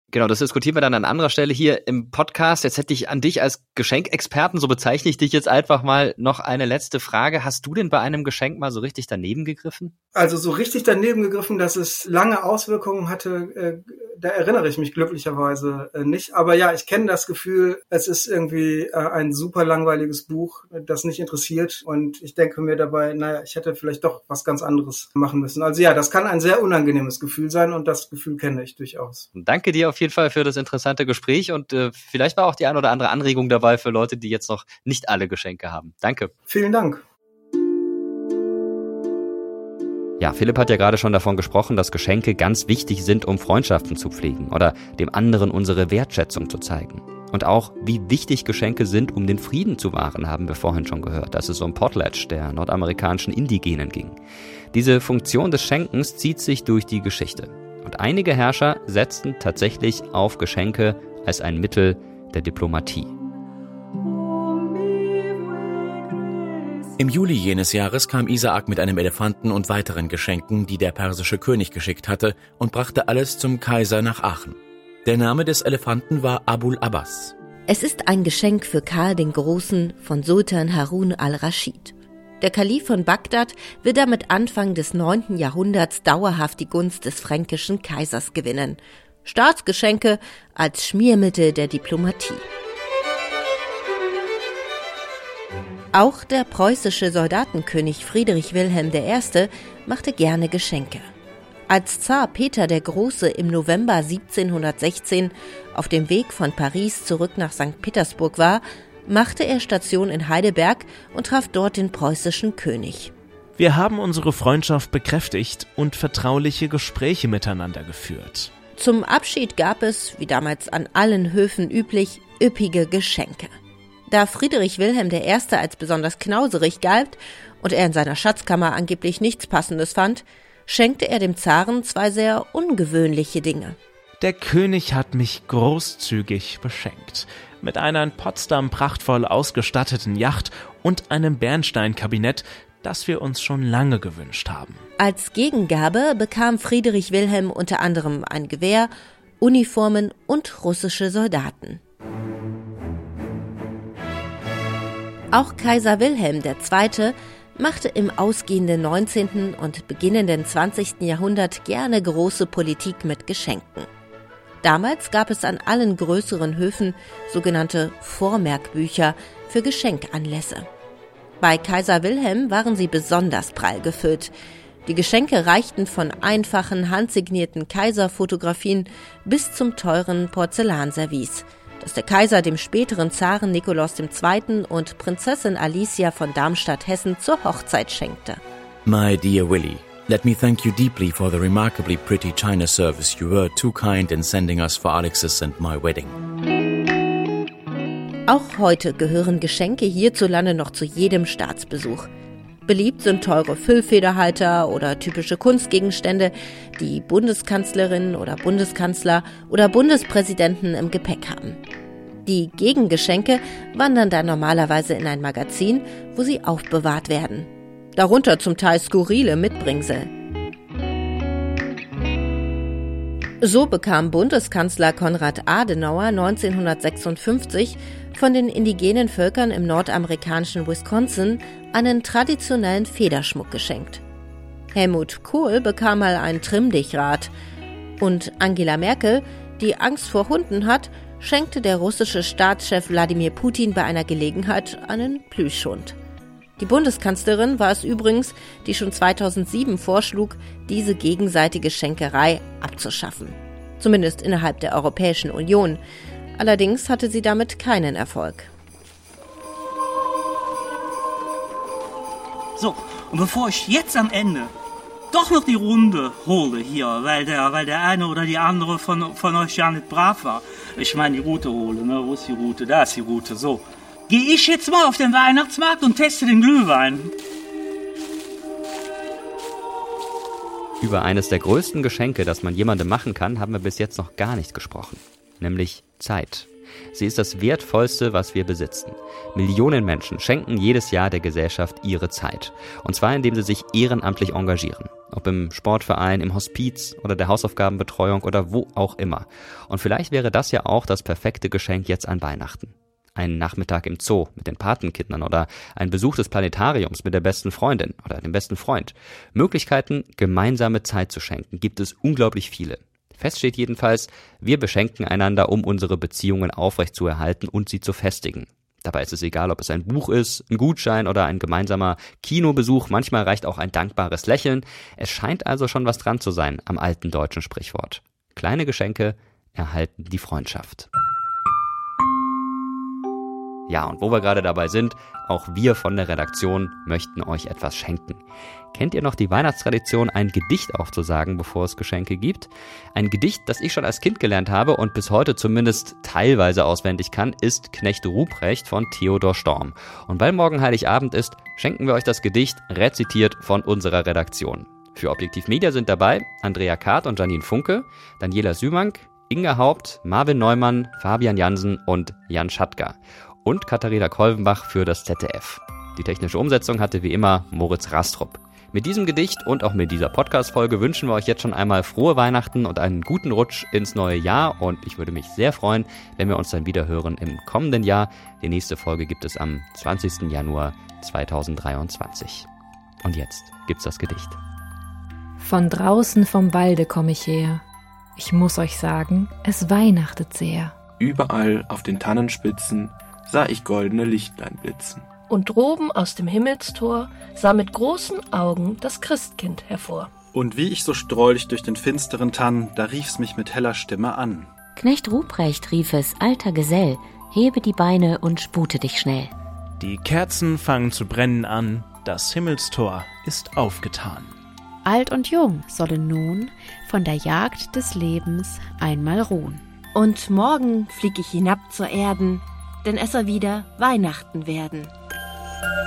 Genau, das diskutieren wir dann an anderer Stelle hier im Podcast. Jetzt hätte ich an dich als Geschenkexperten, so bezeichne ich dich jetzt einfach mal, noch eine letzte Frage. Hast du denn bei einem Geschenk mal so richtig daneben gegriffen? Also so richtig daneben gegriffen, dass es lange Auswirkungen hatte, da erinnere ich mich glücklicherweise nicht. Aber ja, ich kenne das Gefühl, es ist irgendwie ein super langweiliges Buch, das nicht interessiert. Und ich denke mir dabei, ich hätte vielleicht doch was ganz anderes machen müssen. Also ja, das kann ein sehr unangenehmes Gefühl sein und das Gefühl kenne ich durchaus. Danke dir auf jeden Fall für das interessante Gespräch und vielleicht war auch die ein oder andere Anregung dabei für Leute, die jetzt noch nicht alle Geschenke haben. Danke. Vielen Dank. Ja, Philipp hat ja gerade schon davon gesprochen, dass Geschenke ganz wichtig sind, um Freundschaften zu pflegen oder dem anderen unsere Wertschätzung zu zeigen. Und auch, wie wichtig Geschenke sind, um den Frieden zu wahren, haben wir vorhin schon gehört, als es um Potlatch, der nordamerikanischen Indigenen, ging. Diese Funktion des Schenkens zieht sich durch die Geschichte. Und einige Herrscher setzten tatsächlich auf Geschenke als ein Mittel der Diplomatie. Im Juli jenes Jahres kam Isaak mit einem Elefanten und weiteren Geschenken, die der persische König geschickt hatte, und brachte alles zum Kaiser nach Aachen. Der Name des Elefanten war Abul Abbas. Es ist ein Geschenk für Karl den Großen von Sultan Harun al-Raschid. Der Kalif von Bagdad will damit Anfang des 9. Jahrhunderts dauerhaft die Gunst des fränkischen Kaisers gewinnen. Staatsgeschenke als Schmiermittel der Diplomatie. Auch der preußische Soldatenkönig Friedrich Wilhelm I. machte gerne Geschenke. Als Zar Peter der Große im November 1716 auf dem Weg von Paris zurück nach St. Petersburg war, machte er Station in Heidelberg und traf dort den preußischen König. Wir haben unsere Freundschaft bekräftigt und vertrauliche Gespräche miteinander geführt. Zum Abschied gab es, wie damals an allen Höfen üblich, üppige Geschenke. Da Friedrich Wilhelm I. als besonders knauserig galt und er in seiner Schatzkammer angeblich nichts Passendes fand, schenkte er dem Zaren zwei sehr ungewöhnliche Dinge. Der König hat mich großzügig beschenkt. Mit einer in Potsdam prachtvoll ausgestatteten Yacht und einem Bernsteinkabinett, das wir uns schon lange gewünscht haben. Als Gegengabe bekam Friedrich Wilhelm unter anderem ein Gewehr, Uniformen und russische Soldaten. Auch Kaiser Wilhelm II. Machte im ausgehenden 19. und beginnenden 20. Jahrhundert gerne große Politik mit Geschenken. Damals gab es an allen größeren Höfen sogenannte Vormerkbücher für Geschenkanlässe. Bei Kaiser Wilhelm waren sie besonders prall gefüllt. Die Geschenke reichten von einfachen, handsignierten Kaiserfotografien bis zum teuren Porzellanservice, das der Kaiser dem späteren Zaren Nikolaus II. Und Prinzessin Alicia von Darmstadt-Hessen zur Hochzeit schenkte. My dear Willie, let me thank you deeply for the remarkably pretty China service you were too kind in sending us for Alex's and my wedding. Auch heute gehören Geschenke hierzulande noch zu jedem Staatsbesuch. Beliebt sind teure Füllfederhalter oder typische Kunstgegenstände, die Bundeskanzlerin oder Bundeskanzler oder Bundespräsidenten im Gepäck haben. Die Gegengeschenke wandern dann normalerweise in ein Magazin, wo sie aufbewahrt werden. Darunter zum Teil skurrile Mitbringsel. So bekam Bundeskanzler Konrad Adenauer 1956 von den indigenen Völkern im nordamerikanischen Wisconsin einen traditionellen Federschmuck geschenkt. Helmut Kohl bekam mal ein Trimm-dich-Rad. Und Angela Merkel, die Angst vor Hunden hat, schenkte der russische Staatschef Wladimir Putin bei einer Gelegenheit einen Plüschhund. Die Bundeskanzlerin war es übrigens, die schon 2007 vorschlug, diese gegenseitige Schenkerei abzuschaffen. Zumindest innerhalb der Europäischen Union. Allerdings hatte sie damit keinen Erfolg. So, und bevor ich jetzt am Ende doch noch die Runde hole hier, weil der eine oder die andere von euch ja nicht brav war. Ich meine die Route hole, ne? Wo ist die Route? Da ist die Route, so. Gehe ich jetzt mal auf den Weihnachtsmarkt und teste den Glühwein. Über eines der größten Geschenke, das man jemandem machen kann, haben wir bis jetzt noch gar nicht gesprochen. Nämlich Zeit. Sie ist das Wertvollste, was wir besitzen. Millionen Menschen schenken jedes Jahr der Gesellschaft ihre Zeit. Und zwar, indem sie sich ehrenamtlich engagieren. Ob im Sportverein, im Hospiz oder der Hausaufgabenbetreuung oder wo auch immer. Und vielleicht wäre das ja auch das perfekte Geschenk jetzt an Weihnachten. Ein Nachmittag im Zoo mit den Patenkindern oder ein Besuch des Planetariums mit der besten Freundin oder dem besten Freund. Möglichkeiten, gemeinsame Zeit zu schenken, gibt es unglaublich viele. Fest steht jedenfalls, wir beschenken einander, um unsere Beziehungen aufrechtzuerhalten und sie zu festigen. Dabei ist es egal, ob es ein Buch ist, ein Gutschein oder ein gemeinsamer Kinobesuch. Manchmal reicht auch ein dankbares Lächeln. Es scheint also schon was dran zu sein am alten deutschen Sprichwort. Kleine Geschenke erhalten die Freundschaft. Ja, und wo wir gerade dabei sind, auch wir von der Redaktion möchten euch etwas schenken. Kennt ihr noch die Weihnachtstradition, ein Gedicht aufzusagen, bevor es Geschenke gibt? Ein Gedicht, das ich schon als Kind gelernt habe und bis heute zumindest teilweise auswendig kann, ist Knecht Ruprecht von Theodor Storm. Und weil morgen Heiligabend ist, schenken wir euch das Gedicht, rezitiert von unserer Redaktion. Für Objektiv Media sind dabei Andrea Kart und Janine Funke, Daniela Sümank, Inga Haupt, Marvin Neumann, Fabian Jansen und Jan Schattger. Und Katharina Kolvenbach für das ZDF. Die technische Umsetzung hatte wie immer Moritz Rastrup. Mit diesem Gedicht und auch mit dieser Podcast-Folge wünschen wir euch jetzt schon einmal frohe Weihnachten und einen guten Rutsch ins neue Jahr. Und ich würde mich sehr freuen, wenn wir uns dann wieder hören im kommenden Jahr. Die nächste Folge gibt es am 20. Januar 2023. Und jetzt gibt's das Gedicht. Von draußen vom Walde komm ich her. Ich muss euch sagen, es weihnachtet sehr. Überall auf den Tannenspitzen sah ich goldene Lichtlein blitzen. Und droben aus dem Himmelstor sah mit großen Augen das Christkind hervor. Und wie ich so strolch durch den finsteren Tann, da rief's mich mit heller Stimme an. Knecht Ruprecht rief es, alter Gesell, hebe die Beine und spute dich schnell. Die Kerzen fangen zu brennen an, das Himmelstor ist aufgetan. Alt und jung sollen nun von der Jagd des Lebens einmal ruhen. Und morgen flieg ich hinab zur Erden, denn es soll wieder Weihnachten werden.